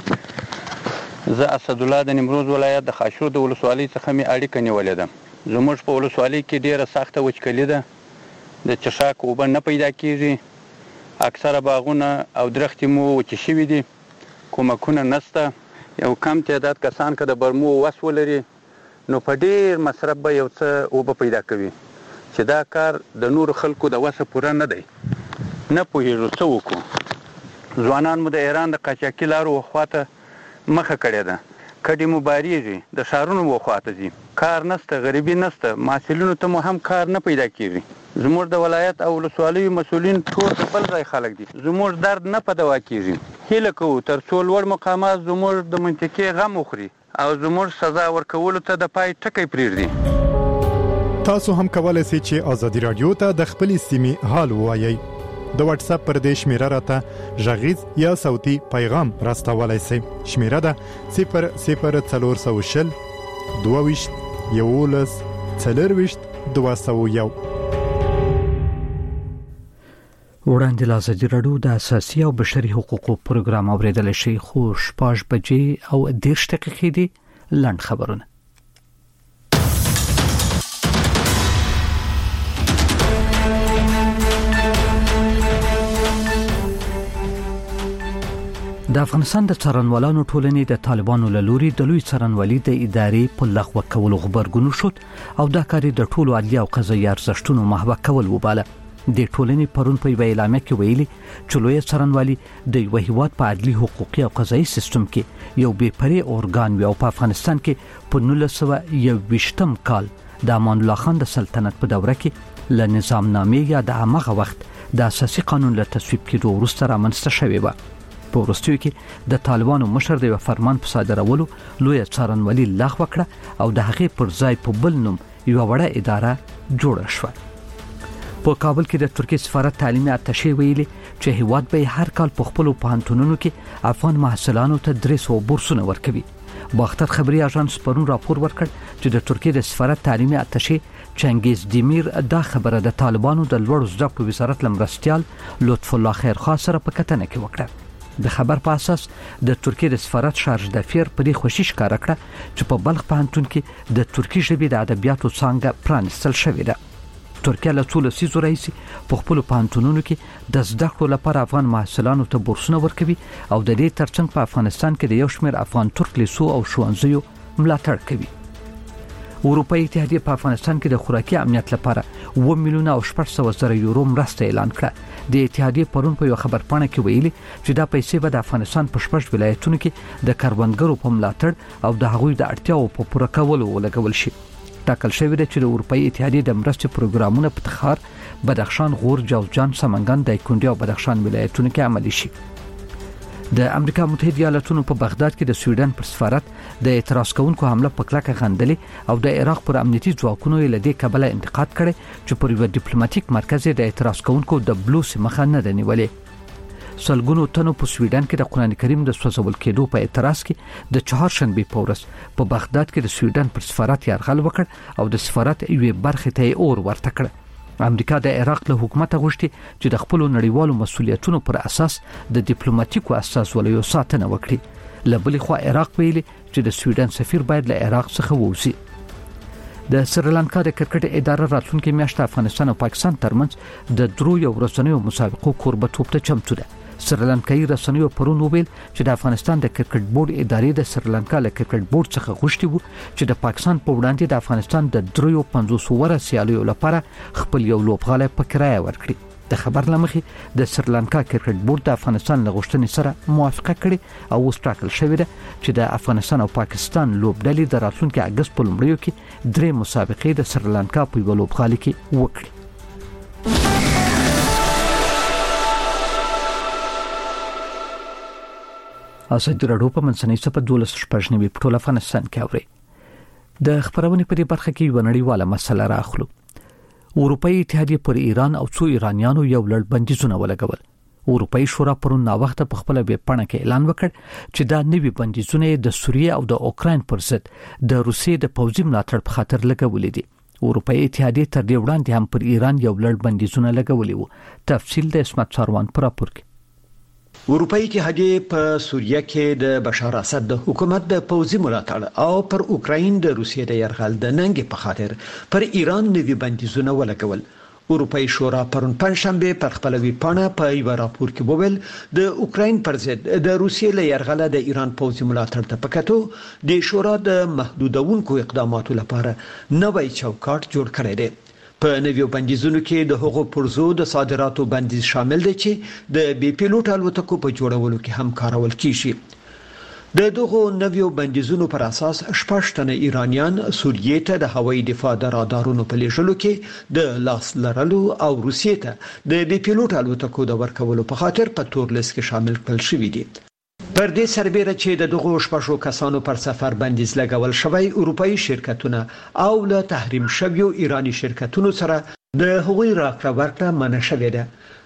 کوم. زه اسدالله د نیمروز ولایت د خاشرود د ولسوالۍ څخه مې اړیکه نیولې ده. زموږ په ولسوالۍ کې ډېره سخته وچکلي ده. د چشاک اوبه نه پیدا کېږي. اکثره باغونه او درختې مو وچې شوي دي. کومکونه نشته. یو کم تعداد کسان که د برمو وس ولري نو په ډېر مصرف به یو څه اوبه پیدا کوي چې دا کار د نورو خلکو د وسه پوره نه دی. نه پوهېږو څه وکړو. ځوانان مو د ایران د قاچاقي لارو وخواته مخه کړې ده. کډې مو بارېږي. د ښارونو وخواته ځي. کار نشته. غریبي نشته. محصلینو ته مو هم کار نه پیدا کېږي. زموږ د ولایت او ولسوالیو مسؤلین ټول د بل ځای خلک دي. زموږ درد نه په دوا کېږي. هیله کوو تر څو لوړ مقامات زموږ د منطقې غم وخوري او زموږ سزا ورکولو ته د پای ټکی پرېږدي. تاسو هم کولای شئ چې ازادي رادیو ته د خپلې سیمې حال ووایئ. د واتس اپ پر دې شمیره راته ژغیز یا صوتي پیغام راستولای شئ. شمیره ده صفر صفر څلور سوه شل دوه ویشت یولس څلرویشت دوه سوه یو. وړاندې له ازادي راډیو د اساسي او بشري حقوقو پروګرام اوریدل شي، خو شپږ بجې او دېرش دقیقې دي. لنډ خبرونه. د افغانستان د څارنوالانو ټولنې د طالبانو له لوري د لوی څارنوالۍ د ادارې په لغوه کولو خبرګون شو او دا کار د ټولو عدلي او قضایي ارزښتونو محوه کول وباله. د ټولنې پرون په اعلامیه کې ویلي چې لوی څارنوالي د یو هیواد په عدلي حقوقي او قضایي سیستم کې یو بې پرې اورګان وي او په افغانستان کې په نولس سوه یوویشتم کال د امان الله خان د سلطنت په دوره کې له نظام نامې یا د هغه وخت د اساسي قانون له تصویب کېدو وروسته رامنځته شوې وه. په وروستیو کې د طالبانو مشر د فرمان په صادرولو لوی څارنوالي لغوه کړه او د هغې پر ځای په بل نوم یو وړه اداره جوړه شوه. په کابل کې د ترکیه سفارت تعلیمي اتشې ویلي چې هیواد به هر کال په خپل پوهنتونونو کې افغان محصلانو ته درې سوه بورسونه ورکوي. باختر خبري اژانس پرون راپور ورکړ چې د ترکیه د سفارت تعلیمي اتشې چنګیز دیمیر دا خبره د طالبانو د لوړ زده کړو وزارت لمرستيال لطف الله خیرخوا سره په کتنه کې وکړه. د خبر په اساس د ترکیه د سفارت شارژ دفیر په دې خوشی ښکارا کړه چې په بلخ پوهنتون کې د ترکی ژبې د ادبیاتو څانګه پرانستل شوې ده. ترکیه له څو لسیزو راهیسې په خپلو پوهنتونونو کې د زده کړو لپاره افغان محصلانو ته بورسونه ورکوي او د دې ترڅنګ په افغانستان کې د یو شمېر افغان ترک لیسو او ښوونځیو ملاتړ کوي. اروپایي اتحادیه په افغانستان کې د خوراکي امنیت لپاره اوه میلیونه او شپږ سوه زره یورو مرسته اعلان کړه. د اتحادیې پرون په یو خبرپاڼه کې ویلي چې دا پیسې به د افغانستان په شپږ ولایتونو کې د کروندګرو په ملاتړ او د هغوی د اړتیاو په پوره کولو ولګول شي. ټاکل شوی دی چې د اروپایي اتحادیې د مرستې پروګرامونه په تخار، بدخشان، غور، جوزجان، سمنګان، دایکنډي او بدخشان ولایتونو کې عملي شي. د امریکا متحده ایالاتونو په بغداد کې د سویډن پر سفارت د اعتراض کوونکو حمله په کلکه غندلې او د عراق پر امنیتي ځواکونو یې له دې کبله انتقاد کړی چې پر یو ډیپلوماټیک مرکز د اعتراض کوونکو د بلوس مخه نه ده نیولې. سلګونو تنو په سویډن کې د قرآن کریم د سوځول کېدو په اعتراض کې د چهارشنبه په ورځ په بغداد کې د سویډن پر سفارت یرغل وکړ او د سفارت یوې برخې ته اور ورته کړ. امریکا د عراق له حکومت غوښتي چې د خپل نړیوالو مسولیتونو پر اساس د ډیپلوماټیکو اساسوالو ساتنه وکړي. له بلې خوا عراق ویلي چې د سویډن سفیر باید له عراق څخه ووځي. د سریلانکا د کرکټ اداره راتلونکي میاشت افغانستان او پاکستان ترمنځ د درو یو ورځنیو مسابقو کوربتوب ته چمتو ده. سریلانکایي رسنیو پرون ویل چې د افغانستان د کرکټ بورډ ادارې د سریلانکا له کرکټ بورډ څخه غوښتي وو چې د پاکستان په وړاندې د افغانستان د درو پنځوس وره سیالیو لپاره خپل یو لوبغالی په کرایه ورکړي. د خبر لمخې د سریلانکا کرکټ بورډ د افغانستان له غوښتنې سره موافقه کړې او اوس ټاکل شوې ده چې د افغانستان او پاکستان لوبډلې د راتلونکي اګست په لومړیو کې درې مسابقې د سریلانکا په یو لوبغالي کې وکړي. ازادي راډیو په منځنۍ صفه دولس شپږ نوي په ټول افغانستان کې اوري. د خبرونې په دې برخه کې یو نړیواله مسله راخلو. اروپایي اتحادیه پر ایران او څو ایرانیانو یو لړ بندیزونه ولګول. اروپایي شورا پرون نا وخت په خپل ویب پاڼه کې اعلان وکړ چې دا نوي بندیزونه د سوریه او د اوکراین پر ضد د روسیې د پوځي ملاتړ په خاطر لګولې دي. اروپایي اتحادیه تر دې وړاندې هم پر ایران یو لړ بندیزونه لګولي وو. تفصیل د اسمت ساروان پر راپور کې. اروپایي اتحادیه په سوریه کې د بشار اسد د حکومت د پوځي ملاتړ او پر اوکراین د روسیې د یرغل د ننګ په خاطر پر ایران نوي بندیزونه ولګول. اروپایي شورا پرون پنځشنبه پر خپل ویبپاڼه په یو راپور کې وویل د اوکراین پر ضد د روسیې له یرغل د ایران پوځي ملاتړ ته پکاتو د شورا د محدودونکو اقداماتو لپاره نوې چوکاټ جوړ کړی دی. په نویو بندیزونو کې د هغو پرزو د صادراتو بندیز شامل دی چې د بي پیلوټ الوتکو په جوړولو کې هم کارول کیږي. د دغو نویو بندیزونو پر اساس شپږ تنه ایرانیان سوریې ته د هوایي دفاع د رادارونو په لیږلو کې د لاس لرلو او روسیې ته د بي پیلوټ الوتکو د ورکولو په خاطر په تور لیست کې شامل کړل شوي دي. پر دې سربېره چې د دغو شپږو کسانو پر سفر بندیز لګول شوی، اروپایي شرکتونه او له تحریم شویو ایرانی شرکتونو سره د هغوی راکړه ورکړه منع شوې ده.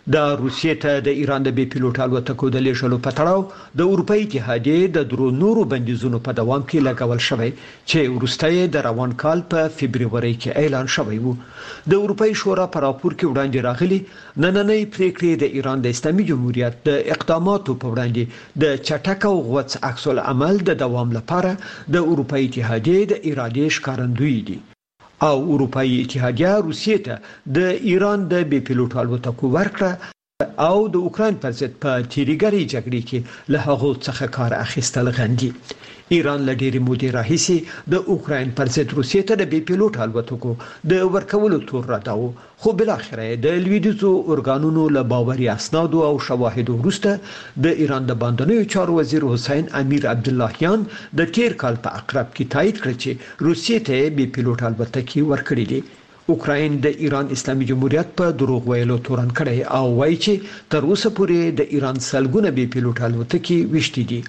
د روسیې ته د ایران د بي پيلوټ الوتکو د لیږلو په تړاو د اروپאי اتحادیې د درو نورو بندیزونو په دوام کې لګول شوی چې وروسته د روان کال په فبرवरी کې اعلان شوی وو. د اروپאי شورا په راپور کې وړاندې راغلي نننۍ پریکړې د ایران د اسلامي جمهوریت د اقداماتو په وړاندې د چټک او غوڅ عکس العمل د دوام لپاره د اروپאי اتحادیې د ارادې ښکارندوی دي او اروپאי اتحادیه روسیې ته د ایران د بي پيلوټ الوتکو ورکړه او د اوکرين پر ضد په تیریګری جګړې کې له هغو څخه کار اخیستل غندي. ایران له ډېرې مودې راهیسې د اوکرين پر ضد روسیې ته د بي پيلوټ الوتکو د ورکولو تور راډاو، خو بل اخر د لویدیځو اورګانونو له باوري اسنادو او شواهدو وروسته د ایران د باندنیو چارو وزیر حسین امیر عبداللهیان د تیر کال په اقرب کې تایید کړ چې روسیې ته بي پيلوټ الوتکې ورکړې دي. اوکرين د ایران اسلامي جمهوریت په دروغ ویلو تورن کړي او وایي چې تر اوسه پورې د ایران سلګونه بي پيلوټ الوتکې وشتي دي.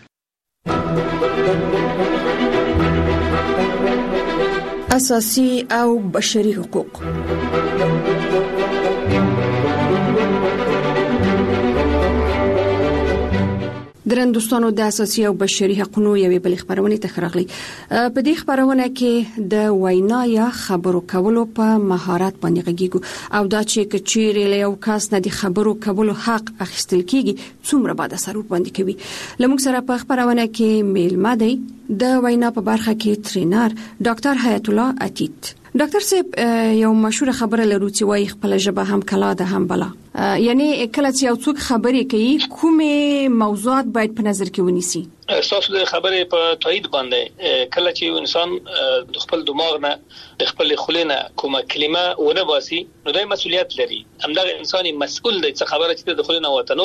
اساسي او بشري حقوق. درن دوستانو د اساسي او بشري حقوقو یوې بل خبرونه تخرغلي په دې خبرونه کې د وینا یا خبرو کولو په مهارت باندې غږیږو او دا چې کچېرې له یو کس نه د خبرو کولو حق اخیستل کیږي څومره باید اثر باندې کوي. لموږ سره په خبرونه کې میلمه دی د وینا په برخه کې ټرینر ډاکټر حیات الله عتیق. ډاکټر صاحب یو مشهور خبره لرو چې وايي خپل ژبه هم کلا ده هم بلا، یعنی کله چې یو څوک خبرې کوي کومه موضوعات باید په نظر کې ونیسي؟ تاسو د خبرې په تایید باندې کله چې انسان د خپل دماغ نه د خپل خلینه کومه کلمه ونه باسي نو د مسؤلیت لري. همدغه انساني مسؤل دی چې خبره چې د خلینه وته نو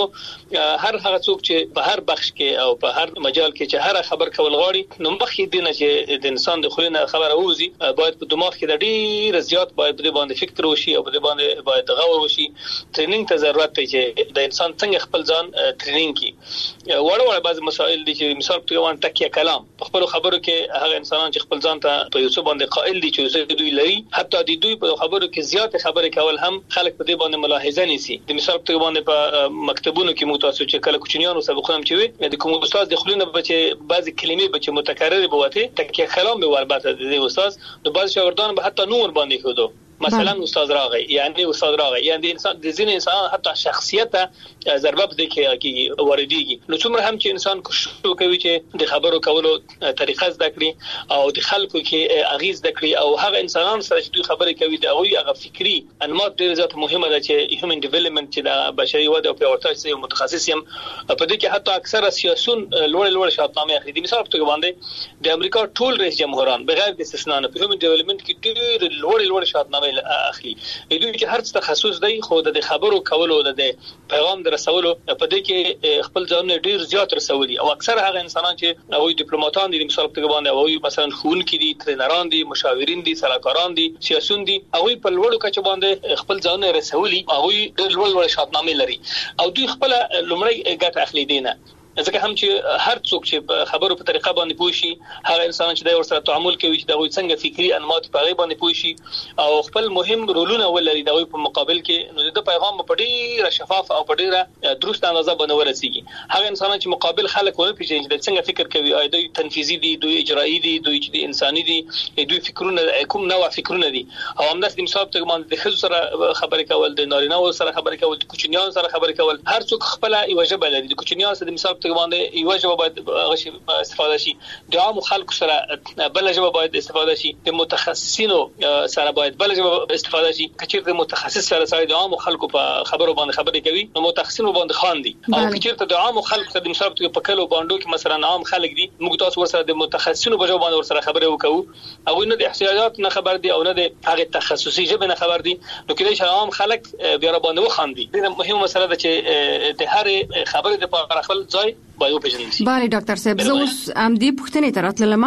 هر هغه څوک چې په هر بخش کې او په هر مجال کې چې هر خبر کول غواړي نو مخکې دینه چې د انسان د خلینه خبره ووزي باید په دماغ کې د ډیر زیات باید د باندې فکر وشي او د باندې باید غور وشي. ټریننګ ته ضرورت دی چې د انسان څنګه خپل ځان ټریننګ کی. وړ وړ بعض مسائل دي چې مثال په وان تکیه کلام په خپل خبرو کې هغه انسانان چې خپل ځان ته په یو څه باندې قائل دي چې دوی لري حتی د دوی په خبرو کې زیات خبرې کول هم خلک په دې باندې ملاحظه نيسي. د مثال په باندې په مکتبونو کې متاسو چې کله کوچنیانو سبقونه هم چوي د کوم استاد د خلینو بچي بعضی کلمې بچي متکرر بوته تکیه کلام به وربته د استاد د بعض شاګردان به حتی نور باندې خودو مثلا استاد راغی یعنی استاد راغی یعنی انسان د ځین انسان حتی شخصیت ضربه بده کې وردیږي. نو څومره هم چې انسان کوشش کوي چې د خبرو کولو طریقه زده کړي او د خلکو کې اغیز زده کړي او هغه انسانان سره چې دوی خبرې کوي د هغه هغه فکری انماط ډیر زیات مهمه ده چې هیومن ډیولپمنت چې د بشري وده او پیاوړتیا سره متخصص یم په دې کې حتی اکثره سیاسيون لوړ لوړ شاهنامه اخلي. د مثال په باندې د امریکا ټول رئیس جمهوران بغیر د استثناء نه په هیومن ډیولپمنت کې ډیر لوړ لوړ شاهنامه اخلي. دوی چې هر څه تخصص دی خو د خبرو کولو د پیغام در رسولو په دې کې خپل ځان ډیر زیات رسولي او اکثر هغه انسانان چې هغوی ډیپلوماټان دي مثال په باندې هغوی مثلا ښوونکي دي، ټرینران دي، مشاورین دي، سلاکاران دي، سیاسيون دي، هغوی په لوړو کچه باندې خپل ځان رسولي، هغوی ډیر لوړ لوړ شاهنامه لري او دوی خپل لومړی ګټه اخلي دینه. ځکه هم چې هر څوک چې خبرو په طریقه باندې پوښي هغه انسان چې د ورسره تعامل کوي چې د څنګه فکری انماط په غي باندې پوښي او خپل مهم رولونه ولري د په مقابل کې نو د پیغام په ډیره شفاف او په ډیره درست اندازه باندې ورسیږي. هغه انسان چې مقابل خلک ونه پیژني چې څنګه فکر کوي او دوی تنفیذي دي، دوی اجرایی دي، دوی چې انساني دي، دوی فکرونه کوم نوع فکرونه دي او همداس د مثال په باندې د خزو سره خبرې کول، د نارینه سره خبرې کول، د کوچنیانو سره خبرې کول، هر څوک خپل یو ژبه لري. د کوچنیانو سره د مثال باندې یو ژبه باید استفاده شي، د عام خلکو سره بل ژبه باید استفاده شي، د متخصصینو سره باید بل ژبه استفاده شي. کچیر د متخصص سره سره د عام خلکو په خبرو باندې خبرې کوي نو متخصصینو باندې خان دي او کچیر ته د عام خلکو سره د مثال په کلو باندې کې مثلا عام خلک دي موږ تاسو ورسره د متخصصینو په ژبه باندې ورسره خبرې وکړو او نه د احتیاجات نه خبر دي او نه د هغه تخصصي ژبه نه خبر دي نو کله چې عام خلک بیا را باندې وخان دي. د مهمه مسله ده چې د هر خبرې د په خپل ځای باید وپیژنل شي. بله ډاکټر صاحب زه اوس ام دې پوښتنې ته راتلم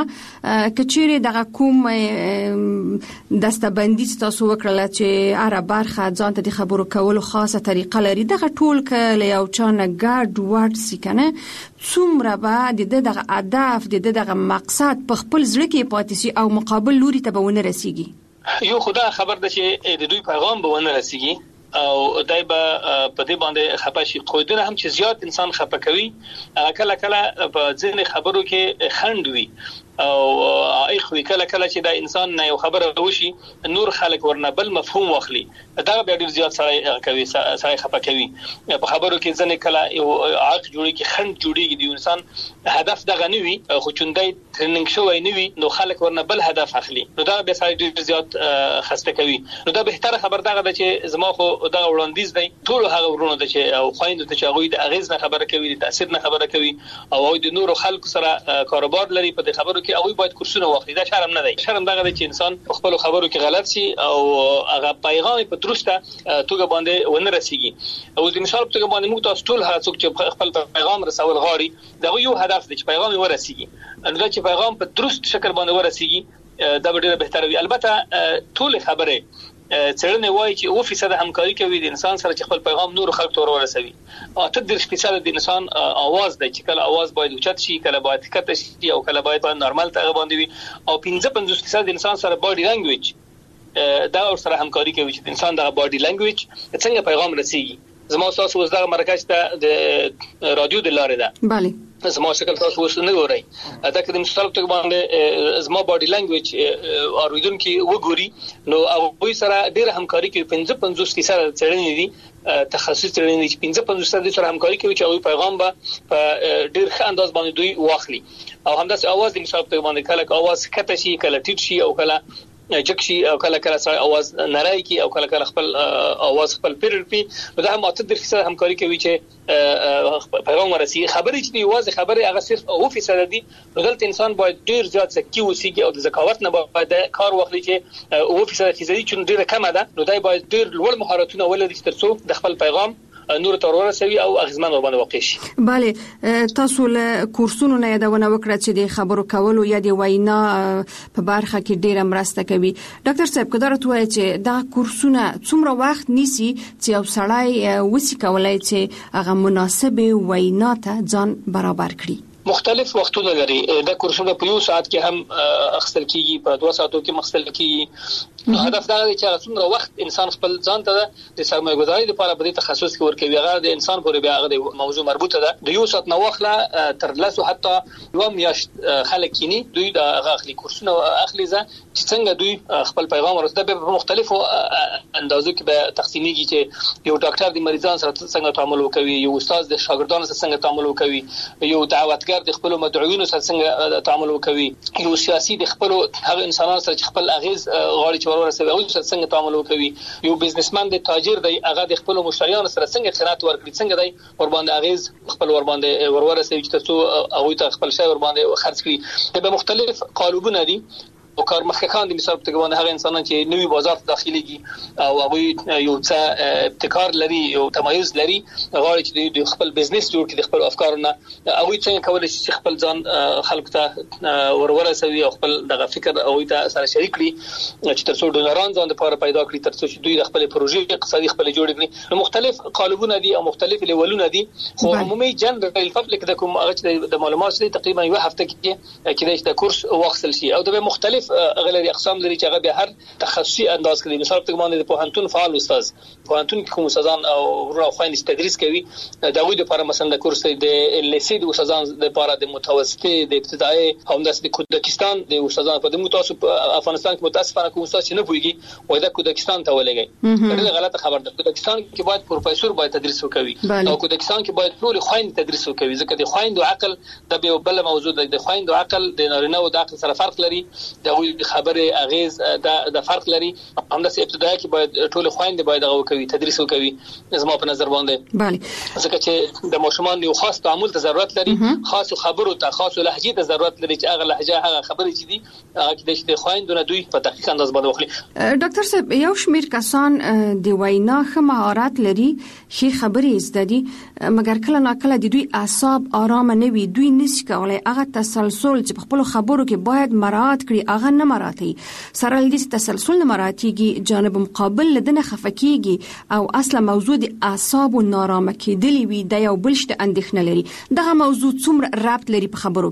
کچېرې دغه کوم دستبندي تاسو وکړه چې اره برخه ځان ته د خبرو کولو خاصه طریقه لري دغه ټول کله یو چانه ګډ وډ سکنه څومره به د دغه هدف د دغه مقصد په خپل ځړ کې پاتې شي او مقابل لوري ته به ونه رسیږي. یو خدا خبر ده چې د دوی پیغام به ونه رسیږي او دای به په دې باندې خپاشي خودنه هم چې زیات انسان خپه کوي کله کله په ځینې خبرو کې خند وي او اخوي کله کله چې دا انسان نه یو خبره وشي نور خلک ورنه بل مفهوم واخلي دا به ډیر زیات سره کوي سره خپه کوي په خبرو کې ځنه کله یو عاق جوړي کې خند جوړيږي د انسان هدف دغه نه وي خو چوندای ټریننګ شوی نه وي نو خلک ورنه بل هدف اخلي نو دا به سره ډیر زیات خسته کوي نو دا به تر خبر دغه چې زما خو دا وړاندیز دی ټول هغه ورونه د چې او خويند ته چې هغه د اغیز نه خبره کوي د تاثیر نه خبره کوي او د نورو خلکو سره کاروبار لري په دې خبرو کې او باید کورسونه واخلي دا شرم نه دی شرم دغه چې انسان خپل خبرو کې غلط شي او هغه پیغام په درسته توګه باندې ونه رسیږي او د مثال په توګه باندې موږ تاسو ټول هڅه کوو چې خپل پیغام رسول غواړي دا یو هدف دی چې پیغام ورسیږي نو دا چې پیغام په درست شکل باندې ورسیږي دا ډیره بهتره وي البته ټول خبره څرنه وایي چې او فیصد همکاري کوي د انسان سره چې خپل پیغام نور خلک ته ورسوي او تدریس فیصد د انسان आवाज دی چې کله आवाज باید اوچت شي کله باید کته شي او کله باید نورمال ته باندې وي او پنځه پنځوس فیصد د انسان سره باډي لانګویج دا ور سره همکاري کوي چې انسان د باډي لانګویج څنګه پیغام رسیږي زموږ تاسو اوس د مرکز ته د رادیو د لارې ده bale زما شکل تاسو اوس نه ګورئ دا که د مثال په توګه باندې زما باډي لانګویج اوریدونکو وګوري نو او وې سره ډېر همکاري کوي پنځه پنځوس فیصد څېړنې دي تخصصي څېړنې دي پنځه پنځوس فیصد سره همکاري کوي چې او پیغام به په ډېر ښه انداز باندې دوی واخلي او همداسې اواز د مثال په توګه باندې کله اواز کته شي کله ټیټ شي او کله جکشي او کله کله سره اواز نړۍ کی او کله کله خپل اواز خپل پیرل پی دا هم اته د فیصد همکاري کوي چې پیغام ورسي خبرې چې دی واځي خبرې هغه صرف او فیصد دي دلته انسان باید ډیر زیات ذکی وسیږي او د ذکاوت نه باید کار واخلي چې او فیصد فیصدي چې ډیره کمه ده نو دای باید ډیر لوړ مهارتونه ولري ترڅو د خپل پیغام نور تر ورسوي او اغزمن باندې واقع شي bale تاسو له کورسونو نه یادونه وکړه چې د خبرو کولو یا د وینا په برخه کې ډیره مرسته کوي ډاکټر صاحب کدار توای چې دا کورسونه څومره وخت نیسي چې یو سړی وسی کولای چې هغه مناسبه وینا ته ځان برابر کړي مختلف وختونه لري دا کورسونه په یو ساعت کې هم اخستل کیږي په دوه ساعتو کې مخستل کیږي نو هدف دا دی چې څومره وخت انسان خپل ځان ته د سرمایه‌ګذاري لپاره په دې تخصص کې ورکوي هغه د انسان پورې بیا هغه د موضوع مربوطه ده د یو ساعت نو واخله تر لاسو حتی یو میاشت خلک کینی دوی د هغه اخلي کورسونه اخلي چې څنګه دوی خپل پیغام ورسوي په مختلفو اندازو کې به تقسیمېږي چې یو ډاکټر د مریضانو سره څنګه تعامل وکوي یو استاد د شاګردانو سره څنګه تعامل وکوي یو دعوتګر د خپل مدعوینو سره څنګه تعامل وکوي یو سیاسي د خپل هغه انسانانو سره چې خپل اغیز غواړي چې ورسوي او څنګه تعامل وکوي یو بزنسمن د تاجر دی هغه د خپل مشتریانو سره څنګه خدمات ورکړي څنګه دی ور باندې اغیز خپل ور باندې ورورسوي چې تاسو هغه ته خپل شی ور باندې خرڅ کړي د مختلف قالبونه دي او کار مخکخان د مثال په توګه باندې هغه انسانان چې نوی بازار ته داخليږي او هغه یو څه ابتکار لري یو تمایز لري غواړي چې د خپل بزنس جوړ کړي د خپل افکارونه هغه څنګه کولای شي خپل ځان خلکو ته ورورسوي او خپل دغه فکر او ته سره شریک کړي چې ترڅو ډونران ځان لپاره پیدا کړي ترڅو چې دوی د خپل پروژې اقتصادي خپل جوړ کړي نو مختلف قالبونه دي او مختلف لیولونه دي خو عمومي جنرال پبلک د کوم هغه د معلومات لري تقریبا یو هفته کې کې د کورس واخصل شي او د مختلف غلري اقسام لري چې هغه به هر تخصصي انداز کوي مثال په باندې د پوهنتون فعال استاد پوهنتون کې کوم استادان او ورو خويند تدریس کوي دا وی د لپاره مثلا د کورس د لیسي د استادان د لپاره د متوسطي د ابتدایي هم د کوزاکستان د استادان په د متوسط افغانستان کې متاسفانه کوم استاد چې نه پويږي وای د کوزاکستان ته ولګي دا غلطه خبر ده کوزاکستان کې باید پروفیسور باید تدریس وکوي او کوزاکستان کې باید ټول خويند تدریس وکوي ځکه د خويند او عقل د به بل موضوع د خويند او عقل د نارینه او د عقل سره فرق لري دا خبره اغیز د د فرق لري همداسې ابتدایي کې باید ټول خويند باید هغه کوي تدریس وکوي زما په نظر باندې bale ځکه چې د ماشومان یو خاص تعامل ته ضرورت لري خاص خبرو ته خاص لهجه ته ضرورت لري چې هغه لهجه هغه خبرې چې دي هغه کې د خويندونه دوی په دقیق انداز باندې وخلي ډاکټر صاحب یو شمیر کسان د وینا خه مهارت لري شي خبرې زده دي مګر کله ناکله د دوی اعصاب آرام نه وي دوی نشي کولای هغه تسلسل چې په خپل خبرو کې باید مراعات کړي هغه نه مراعاتي سره لدې تسلسل نه مراعاتيږي جانب مقابل لدنه خفکیږي او اصله موضوع د اعصاب او نارامه کېدلی وي د یو بلشت اندېښنه لري دغه موضوع څومره ربط لري په خبرو کې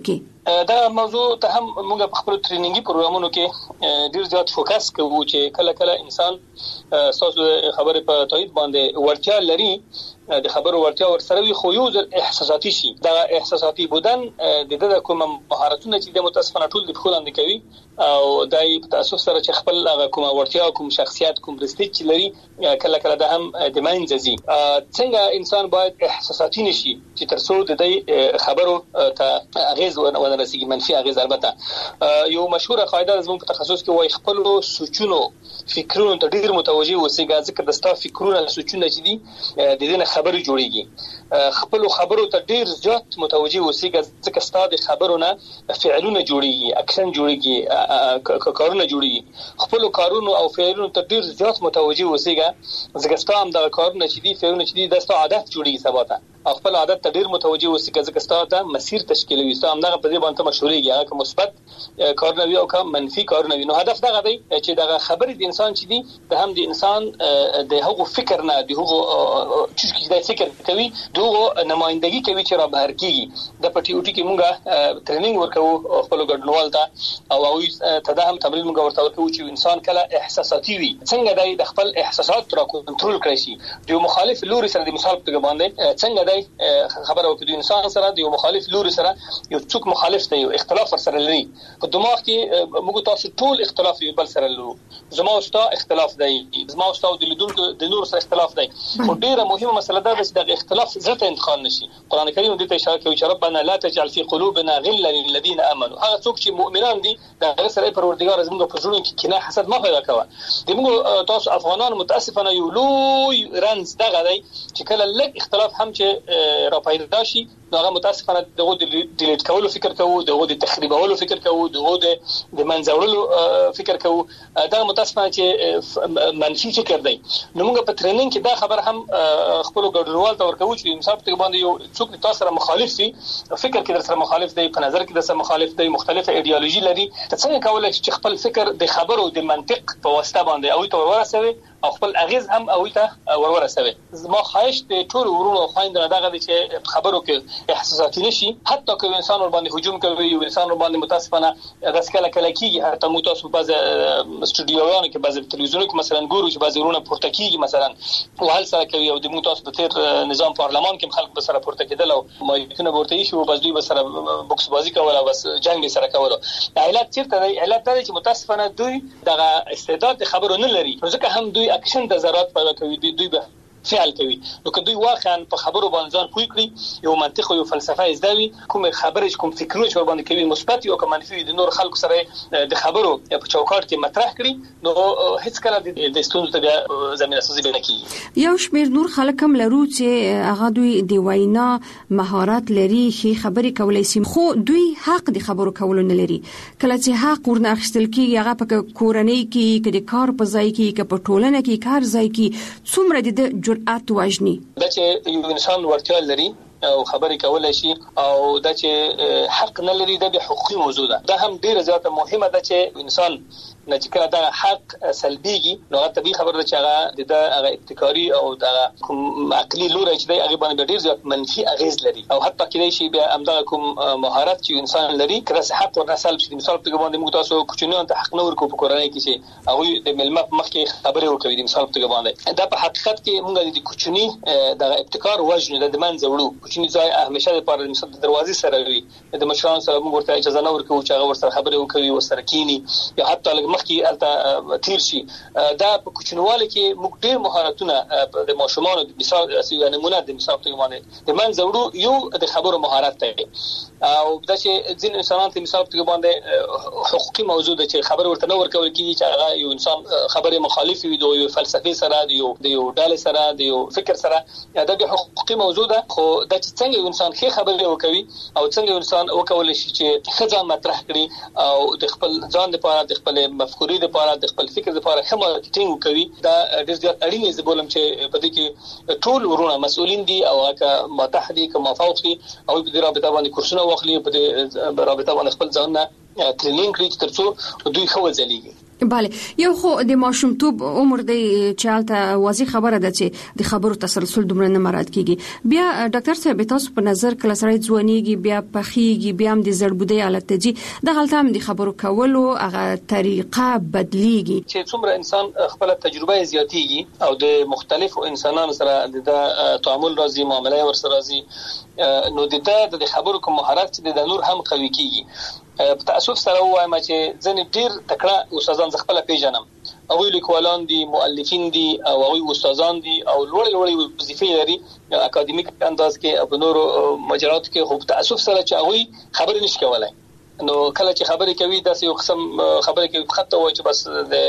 دا موضوع ته هم موږ په خپل ټریننګي پروګرامونو کې ډیر زیات فوکس کوو چې کله کله انسان تاسو خبره په تایید باندې ورتیا لري د خبرو ورتیا ورسره وي خو یو ځل احساساتي شي دا احساساتي بودن د د کوم مهارتونه چې د متاسفانه ټول د خلک کوي او دای په تاسو سره چې خپل هغه کوم ورتیا کوم شخصیت کوم رستیچ لري کله کله د هم د ماینځي څنګه انسان باید احساساتي نشي چې ترڅو د دې خبرو ته اغیز ونه رسیږي منفي اغیز البته یو مشهوره قاعده زموږ په تخصص کې وایي خپل سوچونو فکرونو ته ډیر متوجي اوسئ ځکه د ستا فکرونه سوچونه چې دي د دې خبرو جوړيږي خپل خبرو ته ډیر زیات متوجي اوسئ ځکه ستاسو خبرونه فعلونه جوړيږي اکشن جوړيږي کارونه جوړيږي خپل کارونو او فعلونو ته ډیر زیات متوجي اوسئ ځکه ستاسو د کارونه چې دي فعلونه چې دي د ستاسو عادت جوړيږي سباته او خپل عادت ته ډیر متوجي اوسئ ځکه ستاسو د مسیر تشکیلوي ستاسو همدغه په دې باندې مشورېږي هغه مثبت کارونه وي او کوم منفي کارونه وي نو هدف دا غوي چې دغه خبرې د انسان چې دي د هم د انسان د هغو فکر نه د هغو چې د فکر کوي دغه نمائندګي کوي چې را بهر کیږي د پټي اوټي کې مونږه ټریننګ ورکو خپل ګډونوال ته او او تداهم تمرین مونږ ورته ورکو چې انسان کله احساساتي وي څنګه د خپل احساسات را کنټرول کړی شي د مخالف لوري سره د مثال په باندې څنګه د خبره وکړي انسان سره د مخالف لوري سره یو څوک مخالف دی یو اختلاف سره لري په دماغ کې موږ تاسو ټول اختلاف یو بل سره لرو زما او ستا اختلاف دی زما او ستا د لیدونکو د نور سره اختلاف دی خو ډیره مهمه مسله ده چې د اختلاف ذات انتقال نشي قران کریم دې ته اشاره کوي چې ربنا لا تجعل في قلوبنا غلا للذين امنوا هغه څوک چې مؤمنان دي د سره پروردګار زموږ په ژوند کې کینه حسد ما پیدا کوي د موږ تاسو افغانان متاسفانه یو لوی رنز دغه دی چې کله لږ اختلاف هم چې را پیدا شي هغه متاسفانه دغه د ډیلیټ کولو فکر کوو دغه د تخریبولو فکر کوو دغه د منځورلو فکر کوو دا متاسفانه چې منفي فکر دی نو موږ په ټریننګ کې دا خبر هم خپل ګډونوال ته ورکوو چې انصاف ته باندې یو څوک تاسو سره مخالف وي فکر کې در سره مخالف دی په نظر کې در سره مخالف دی مختلفه ایدئولوژي لري څنګه کولای شي چې خپل فکر د خبرو د منطق په واسطه باندې او ته ورسوي او خپل اغیز هم او ته ورورسوي زما خواهش د ټول ورونو خويندو دغه چې خبرو کې احساساتي نشي حتی که انسان ور باندې هجوم کوي او انسان ور باندې متاسفانه داس کله کله کیږي حتی مو تاسو په استودیوونو کې بعضی تلویزیونونو کې مثلا ګورو چې بعضی ورونه پورته کیږي مثلا وهل سره کوي او د مو تاسو د تیر نظام پارلمان کې خلک به سره پورته کېدل او مایکونه ورته شي او بس دوی به سره بوکس بازی کوله بس جنگ سره کوله علت چیرته دی علت دا چې متاسفانه دوی دغه استعداد خبرو نه لري ځکه هم دوی اکشن د ضرورت پیدا کوي دوی به فعل کوي نو که دوی واقعا په خبرو باندې ځان پوي کړی یو منطق او فلسفه زده وي کوم خبرې کوم فکرونه چې ور باندې کوي مثبت او کوم منفي د نور خلکو سره د خبرو په چوکاټ کې مطرح کړي نو هیڅ کله د ستونزو ته زمينه سازي نه کیږي یو شمیر نور خلک هم لرو چې هغه دوی د وینا مهارت لري چې خبرې کولای شي خو دوی حق د خبرو کولو نه لري کله چې حق ورنه اخیستل کیږي هغه په کورنۍ کې کې د کار په ځای کې کې په ټولنه کې کار ځای کې څومره د جرأت واجني دا چې یو انسان ورتیا لري او خبرې کولای شي او دا چې حق نه لري د حقوقي موضوع ده دا هم ډیره زیاته مهمه ده چې انسان نه چې کله دا حق سلبيږي نو هغه طبيعي خبره چې هغه د هغه ابتکاري او د کوم عقلي لوري چې دی هغه باندې ډیر زیات منفي اغیز لري او حتی کله شي بیا همدغه کوم مهارت چې انسان لري کله حق ورنه سلب شي مثال په باندې موږ تاسو کوچنیان ته حق نه ورکو په کورنۍ کې چې هغه د ملمه مخ کې خبرې وکړي د مثال په باندې دا په حقیقت کې موږ د کوچنی د ابتکار وجنه د منځ وړو کوچنی ځای همیشه لپاره مثال د دروازې سره وي د مشرانو سره موږ ورته اجازه نه ورکو چې هغه ورسره خبرې وکړي او سره کینی یا حتی مخکې الته تیر شي دا په کوچنواله کې موږ ډېر مهارتونه د ماشومان مثال یو نمونه د مثال په باندې د من زوړو یو د خبرو مهارت دی او دا چې ځین انسانان ته مثال په باندې حقوقي موضوع د چې خبر ورته نه ورکول کیږي چې هغه یو انسان خبره مخالف وي د یو فلسفي سره د یو د یو ډالې سره د یو فکر سره دا د حقوقي موضوع ده خو دا چې څنګه یو انسان ښه خبرې وکوي او څنګه یو انسان وکول شي چې ځان مطرح کړي او د خپل ځان لپاره د خپل مفکورې لپاره د خپل فکر لپاره ښه مارکیټینګ وکوي دا ډېر زیات اړین دی بولم چې په دې کې ټول ورونه مسؤلین دي او هغه متحدي کوم فوق دي او په دې رابطه باندې کورسونه واخلي په دې رابطه باندې خپل ځان ټریننګ کړي ترڅو دوی خو ځلېږي bale یو خو د ماشومتوب عمر دی چې حالت واضح خبره ده چې د خبرو تسلسل دومره نه مراد کیږي. بیا ډاکټر صاحب تاسو په نظر کله سړی ځوانيږي بیا پخېږي بیا هم د زړبودي حالت ته جي د غلطه هم د خبرو کولو هغه طریقه بدلیږي چې څومره انسان خپل تجربه زیاتېږي او د مختلفو انسانانو سره د تعامل راځي معاملې ورسره راځي نو د د خبرو کوم مهارت د نور هم قوي کیږي. په تاسف سره وایم چې ځنې ډیر تکړه استادان خپل پیژنم او لیکوالان دي مؤلفین دي او هغه استادان دي او لوړ لوړ وظیفې لري اکاډمیک انداز کې او نورو مجرات کې خو په تاسف سره چې هغه خبرې نشي کولای نو کله چې خبرې کوي داسې یو قسم خبرې کوي خطه وای چې بس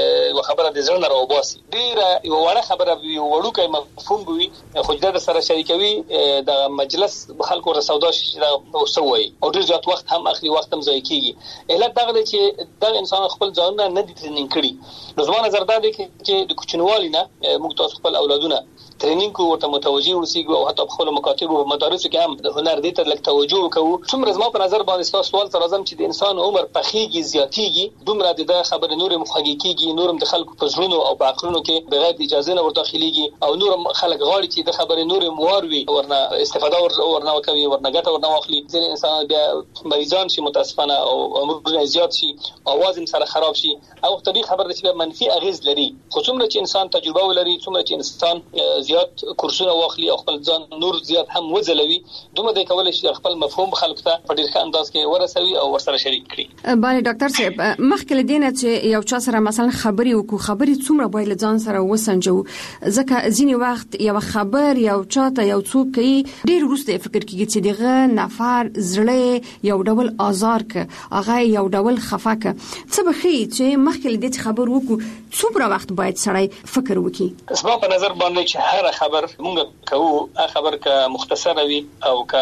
د خبره د ځړنه راوباسي ډیره یو وړه خبره یو وړو کې مفهوم وي خو د سره شریکوي د مجلس خلکو رسودا شي دا وسوي او ډیر ځات وخت هم اخلي وخت هم ځای کیږي اله دغه چې د انسان خپل ځان نه دي ترنینګ کړي نو زموږ نظر دا دی چې د کوچنوالي نه موږ تاسو خپل اولادونه ترنینګ کو ورته متوجي ورسیږو او حتی خپل مکاتب او مدارس کې هم د هنر دې ته لک توجه وکړو څومره زما په نظر باندې تاسو سوال تر ازم چې د انسان عمر پخېږي زیاتېږي دومره د خبر نور مخاګيږي نورم د خلکو په ژوند او په عقلونو کې بغیر اجازه نه ورداخليږي او نورم خلک غواړي چې د خبر نور موروي ورنه استفاده ورنه کوي ورنه ګټه ورنه واخلي ځینې انسان بیا مریضان شي متاسفانه او عمر زیات شي اواز هم سره خراب شي او طبيعي خبر چې منفي اغیز لري خو څومره چې انسان تجربه ولري څومره چې انسان زیات کورسونه واخلي او خپل ځان نور زیات هم وځلوي دومره د کولای شي خپل مفهوم خلکو ته په ډیر ښه انداز کې ورسوي او ورسره شریک کړي. بله ډاکټر صاحب مخکې لدینه چې یو چا سره مثلا خبري وکړو خبري څومره باید ځان سره وسنجو ځکه ځینی وخت یو خبر یو چاته یو څوک کوي ډیر وروسته فکر کوي چې دغه نفر زړه یو ډول آزار ک هغه یو ډول خفاکه څه بخي چې مخکې لدې خبر وکړو څومره وخت باید سړی فکر وکړي. اسباب په نظر باندې چې هر خبر مونږ کوو خبر ک مختصر وي او ک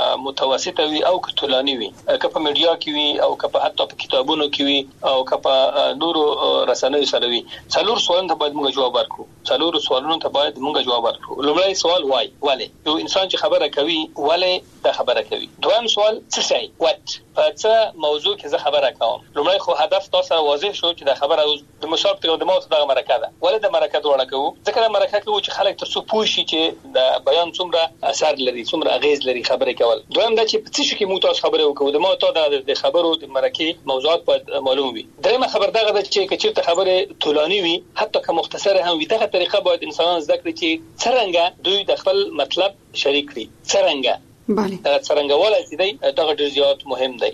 متوسط وي او ک طولاني وي ک په میډیا کې وي او ک په حتی په کتابونو کې وي او ک په نورو رسنیو سره وي څلور سوالونه ته باید مونږ جواب ورکړو څلور سوالونه ته باید مونږ جواب ورکړو. لومړی سوال وای ولې یو انسان چې خبره کوي ولې دا خبره کوي. دویم سوال څه شي وات څه موضوع کې زه خبره کوم. لومړی خو هدف تاسو واضح شو چې دا خبره د مشارکت او د موضوع د مرکه ده ولې د مرکه جوړه کوو ځکه د مرکه کوو چې خلک ترڅو پوه شي چې د بیان څومره اثر لري څومره اغیز لري خبرې کول. دویم دا چې په څه شي کې موږ تاسو خبرې وکړو د موضوع د خبرو د مرکه موضوعات باید معلوم وي. دریمه خبر دا ده چې کچې ته خبره طولانی وي حتی که مختصره هم وي دغه طریقه باید انسانان زده کړي چې څنګه دوی د خپل مطلب شریک کړي څنګه بله دا څنګه ولای چې دی دغه ډیر زیات مهم دی.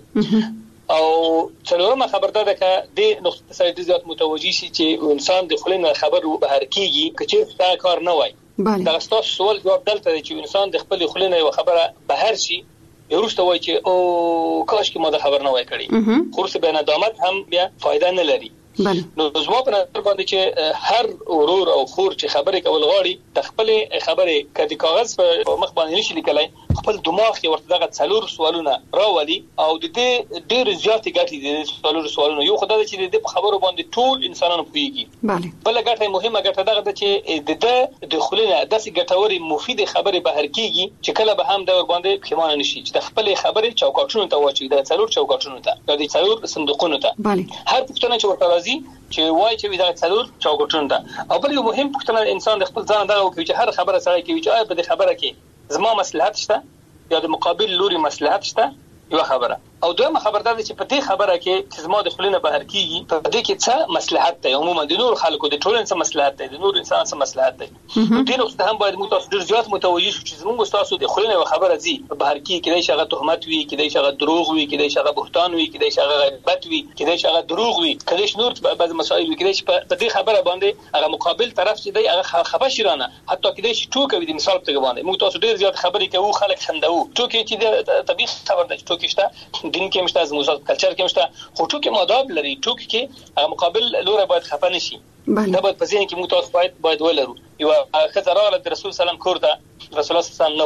او څلورمه خبر ده چې د نقطه سره زیات متوجي شي چې انسان د خلینو خبر بهر کیږي کچې تا کار نه وای. دا تاسو سوال جواب دلته چې انسان د خپل خلینو یو خبره بهر شي یورسته وای چې او کاش کې ما دا خبر نه وای کړی خو څه به ندامت هم بیا فائدہ نه لري. نو زما په نظر باندې چې هر ورور او خور چې خبرې کول غواړي د خپل خبرې کدي کاغذ په مخ باندې نشي لیکلای خپل دماغ کې ورته دغه څلور سوالونه راولي او د دې ډېر زیاتې ګټې دي څلور سوالونه یو خدای چې د خبرو باندې ټول انسانانو پوهیږي. bale بل ګټه مهمه ګټه دغه چې د د خلینو داسې ګټوري مفید خبرې بهر کیږي چې کله به هم د ور باندې پښیمانه نشي چې د خپل خبرې چوکاټونو ته واچي د څلور چوکاټونو ته د څلور صندوقونو ته هر پښتنه چې ورته چې وای چې دا څلور چوکاټونه ده او بل یو مهم پوښتنه انسان د خپل ځان دغه کوي چې هر خبره سره کوي چې آیا په دې خبره کې زما مصلحت شته یا د مقابل لوري مصلحت شته یو خبره او دویمه خبر ده چې په دې خبره کې چې زما د خلینو بهر کیږي په دې کې څه مصلحت دی عموما د نور خلکو د ټولنې څه مصلحت دی د نور انسان څه مصلحت دی. دې نقطه هم باید موږ تاسو ډیر زیات متوجي شو چې زموږ تاسو د خلینو خبره زی بهر کې کېدای شي هغه تهمت وي کېدای شي هغه دروغ وي کېدای شي هغه بهتان وي کېدای شي هغه غیبت وي کېدای شي هغه دروغ وي کېدای شي نور بعض مسائل وي کېدای شي په دې خبره باندې هغه مقابل طرف چې دی هغه خفه شرانه حتی کېدای شي ټوکې وي د مثال په توګه باندې موږ تاسو ډیر زیات خبرې کوو خلک خندو ټوکې چې طبيعي خبر ده ټوکې شته دین کې مشته زموږ کلچر کې مشته خو ټوکې ماداب لري ټوکې کې مقابل لور باید خفه نشي دا باید په ځین کې موږ تاسو باید باید ولرو. یو خزر راغله د رسول سلام کور ته رسول الله سلام نو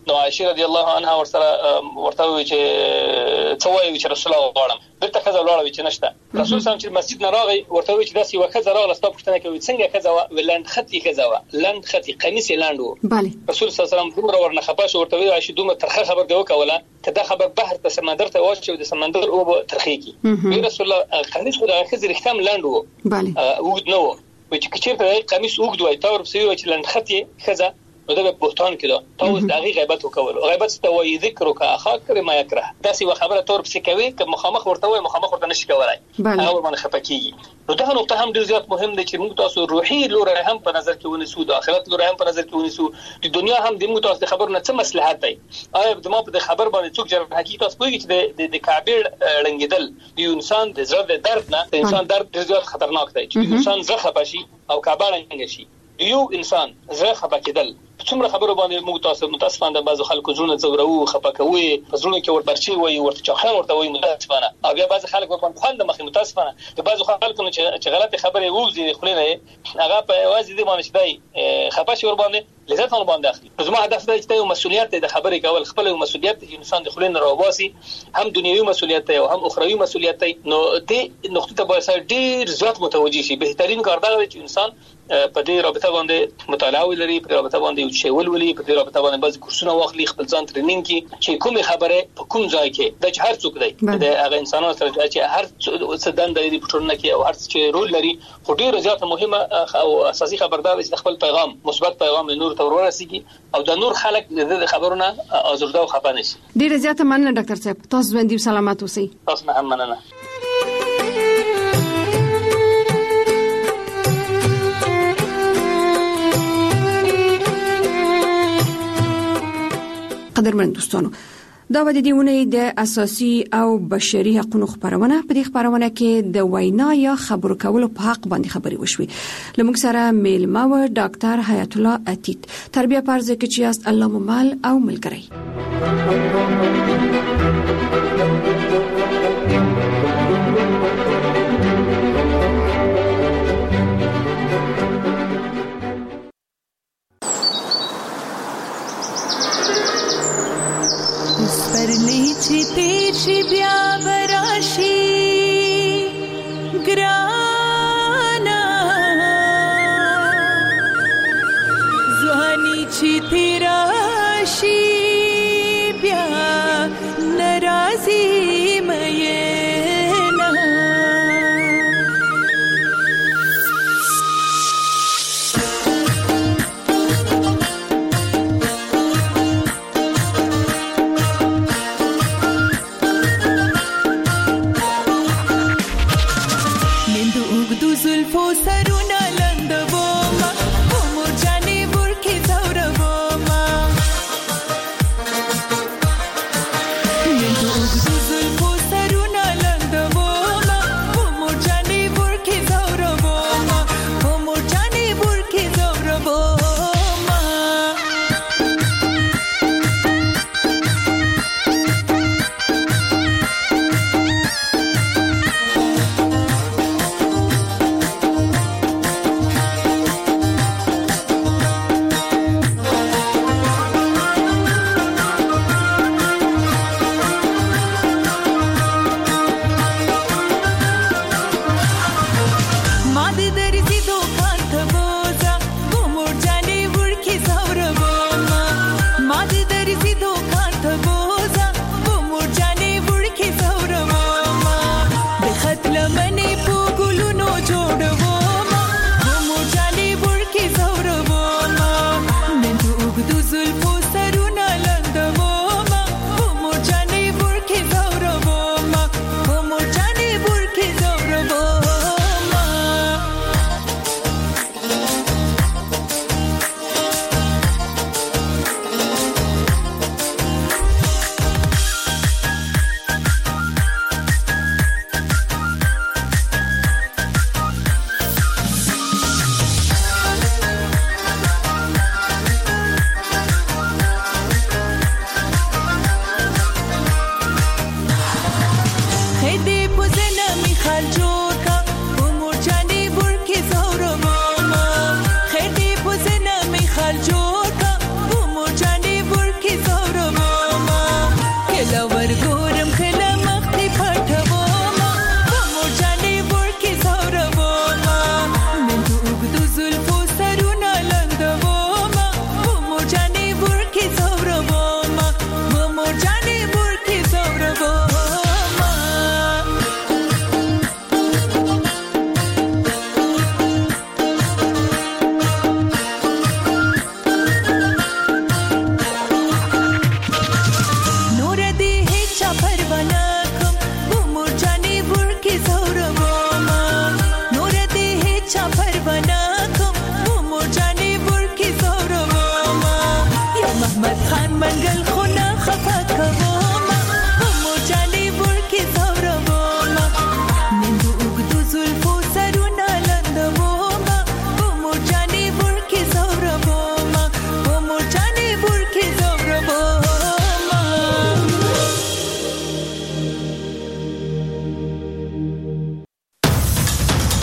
نو عائشه رضی الله عنها ورسره ورته وی چې څه وایي چې رسول الله غواړم بیرته خزه ولاړه چې نشته رسول صلی الله چې مسجد نه راغی ورته وی چې داسې وخزه راغله ستا پوښتنه کوي څنګه خزه ولند خطي خزه ولند خطي قمیص لاندو رسول صلی الله علیه وسلم دومره ورنه خپاش ورته وی عائشه دومره ترخه خبر دی وکوله کدا خبر بحر ته سمندر ته واچو د سمندر او ترخی کی رسول الله قمیص خو خزه رختم لاندو وګد نو چې کچېرته قمیص وګد وای تا ورسوي چې لند خطي خزه نو دا به بهتان کړه تاسو د هغه غیبت وکول غیبت ستوي ذکر کا اخا کر ما یکره دا سی خبره تور پس کوي که مخامخ ورته وای مخامخ ورته نشي کولای هغه باندې خپکیږي نو دا نقطه هم ډیر زیات مهم دی چې موږ تاسو روحي لور هم په نظر کې ونیسو د آخرت لور هم په نظر کې ونیسو د دنیا هم د موږ تاسو خبر نه څه مصلحت دی آیا د ما په خبر باندې څوک جر حقیقت تاسو کوی چې د د کعبه رنګیدل د انسان د زړه د درد نه د انسان درد ډیر زیات خطرناک دی چې انسان زخه پشي او کعبه رنګ شي یو انسان زړه خپکیدل څومره خبرو باندې موږ تاسو متاسفانه د بعضو خلکو زړه زورو خپکوي زړه کې ورپرچی وي ورته چاخان ورته وي متاسفانه او بیا بعضو خلک په خوند مخې متاسفانه د بعضو خلکو چې غلطي خبره ووزي خلینه هغه په وازي دي باندې شدای خپاشي ور باندې لذت ور باندې اخلي زما هدف دی چې یو مسؤلیت د خبرې کول خپل مسؤلیت د انسان د خلینه راوباسي هم دنیوي مسؤلیت او هم اخروی مسؤلیت نو دې نقطه ته باید ډیر زیات متوجي شي بهترین کار دا دی چې انسان په دې رابطه باندې مطالعه ولري په رابطه باندې چې ولولي په دې رابطه باندې بعض کورسونه واخلي خپل ځان ټریننګ کی چې کومه خبره په کوم ځای کې د هر څوک دی د هغه انسانانو سره چې هر څه دنده لري په ټولنه کې او هر څه رول لري خو ډیره زیاته مهمه او اساسي خبردار چې خپل پیغام مثبت پیغام نور ته ورسیږي او د نور خلک د خبرونه ازرده او خفه نشي ډیره زیاته مننه ډاکټر صاحب تاسو باندې سلامات اوسئ تاسو هم مننه قدرمن دوستانو دا و د دیونه د اساسي او بشري حقوقو خبرونه په دې خبرونه کې د وینا یا خبرو کولو په حق باندې خبري وشوي لمږ سره میلمه و ډاکټر حیات الله اتیت تربیه پرځ کې چې است الله ممال او ملګری تیر شي بیا براشي ګرانا ځواني چې تیر شي بیا ناراضي مې نه زلفو سرونه لندو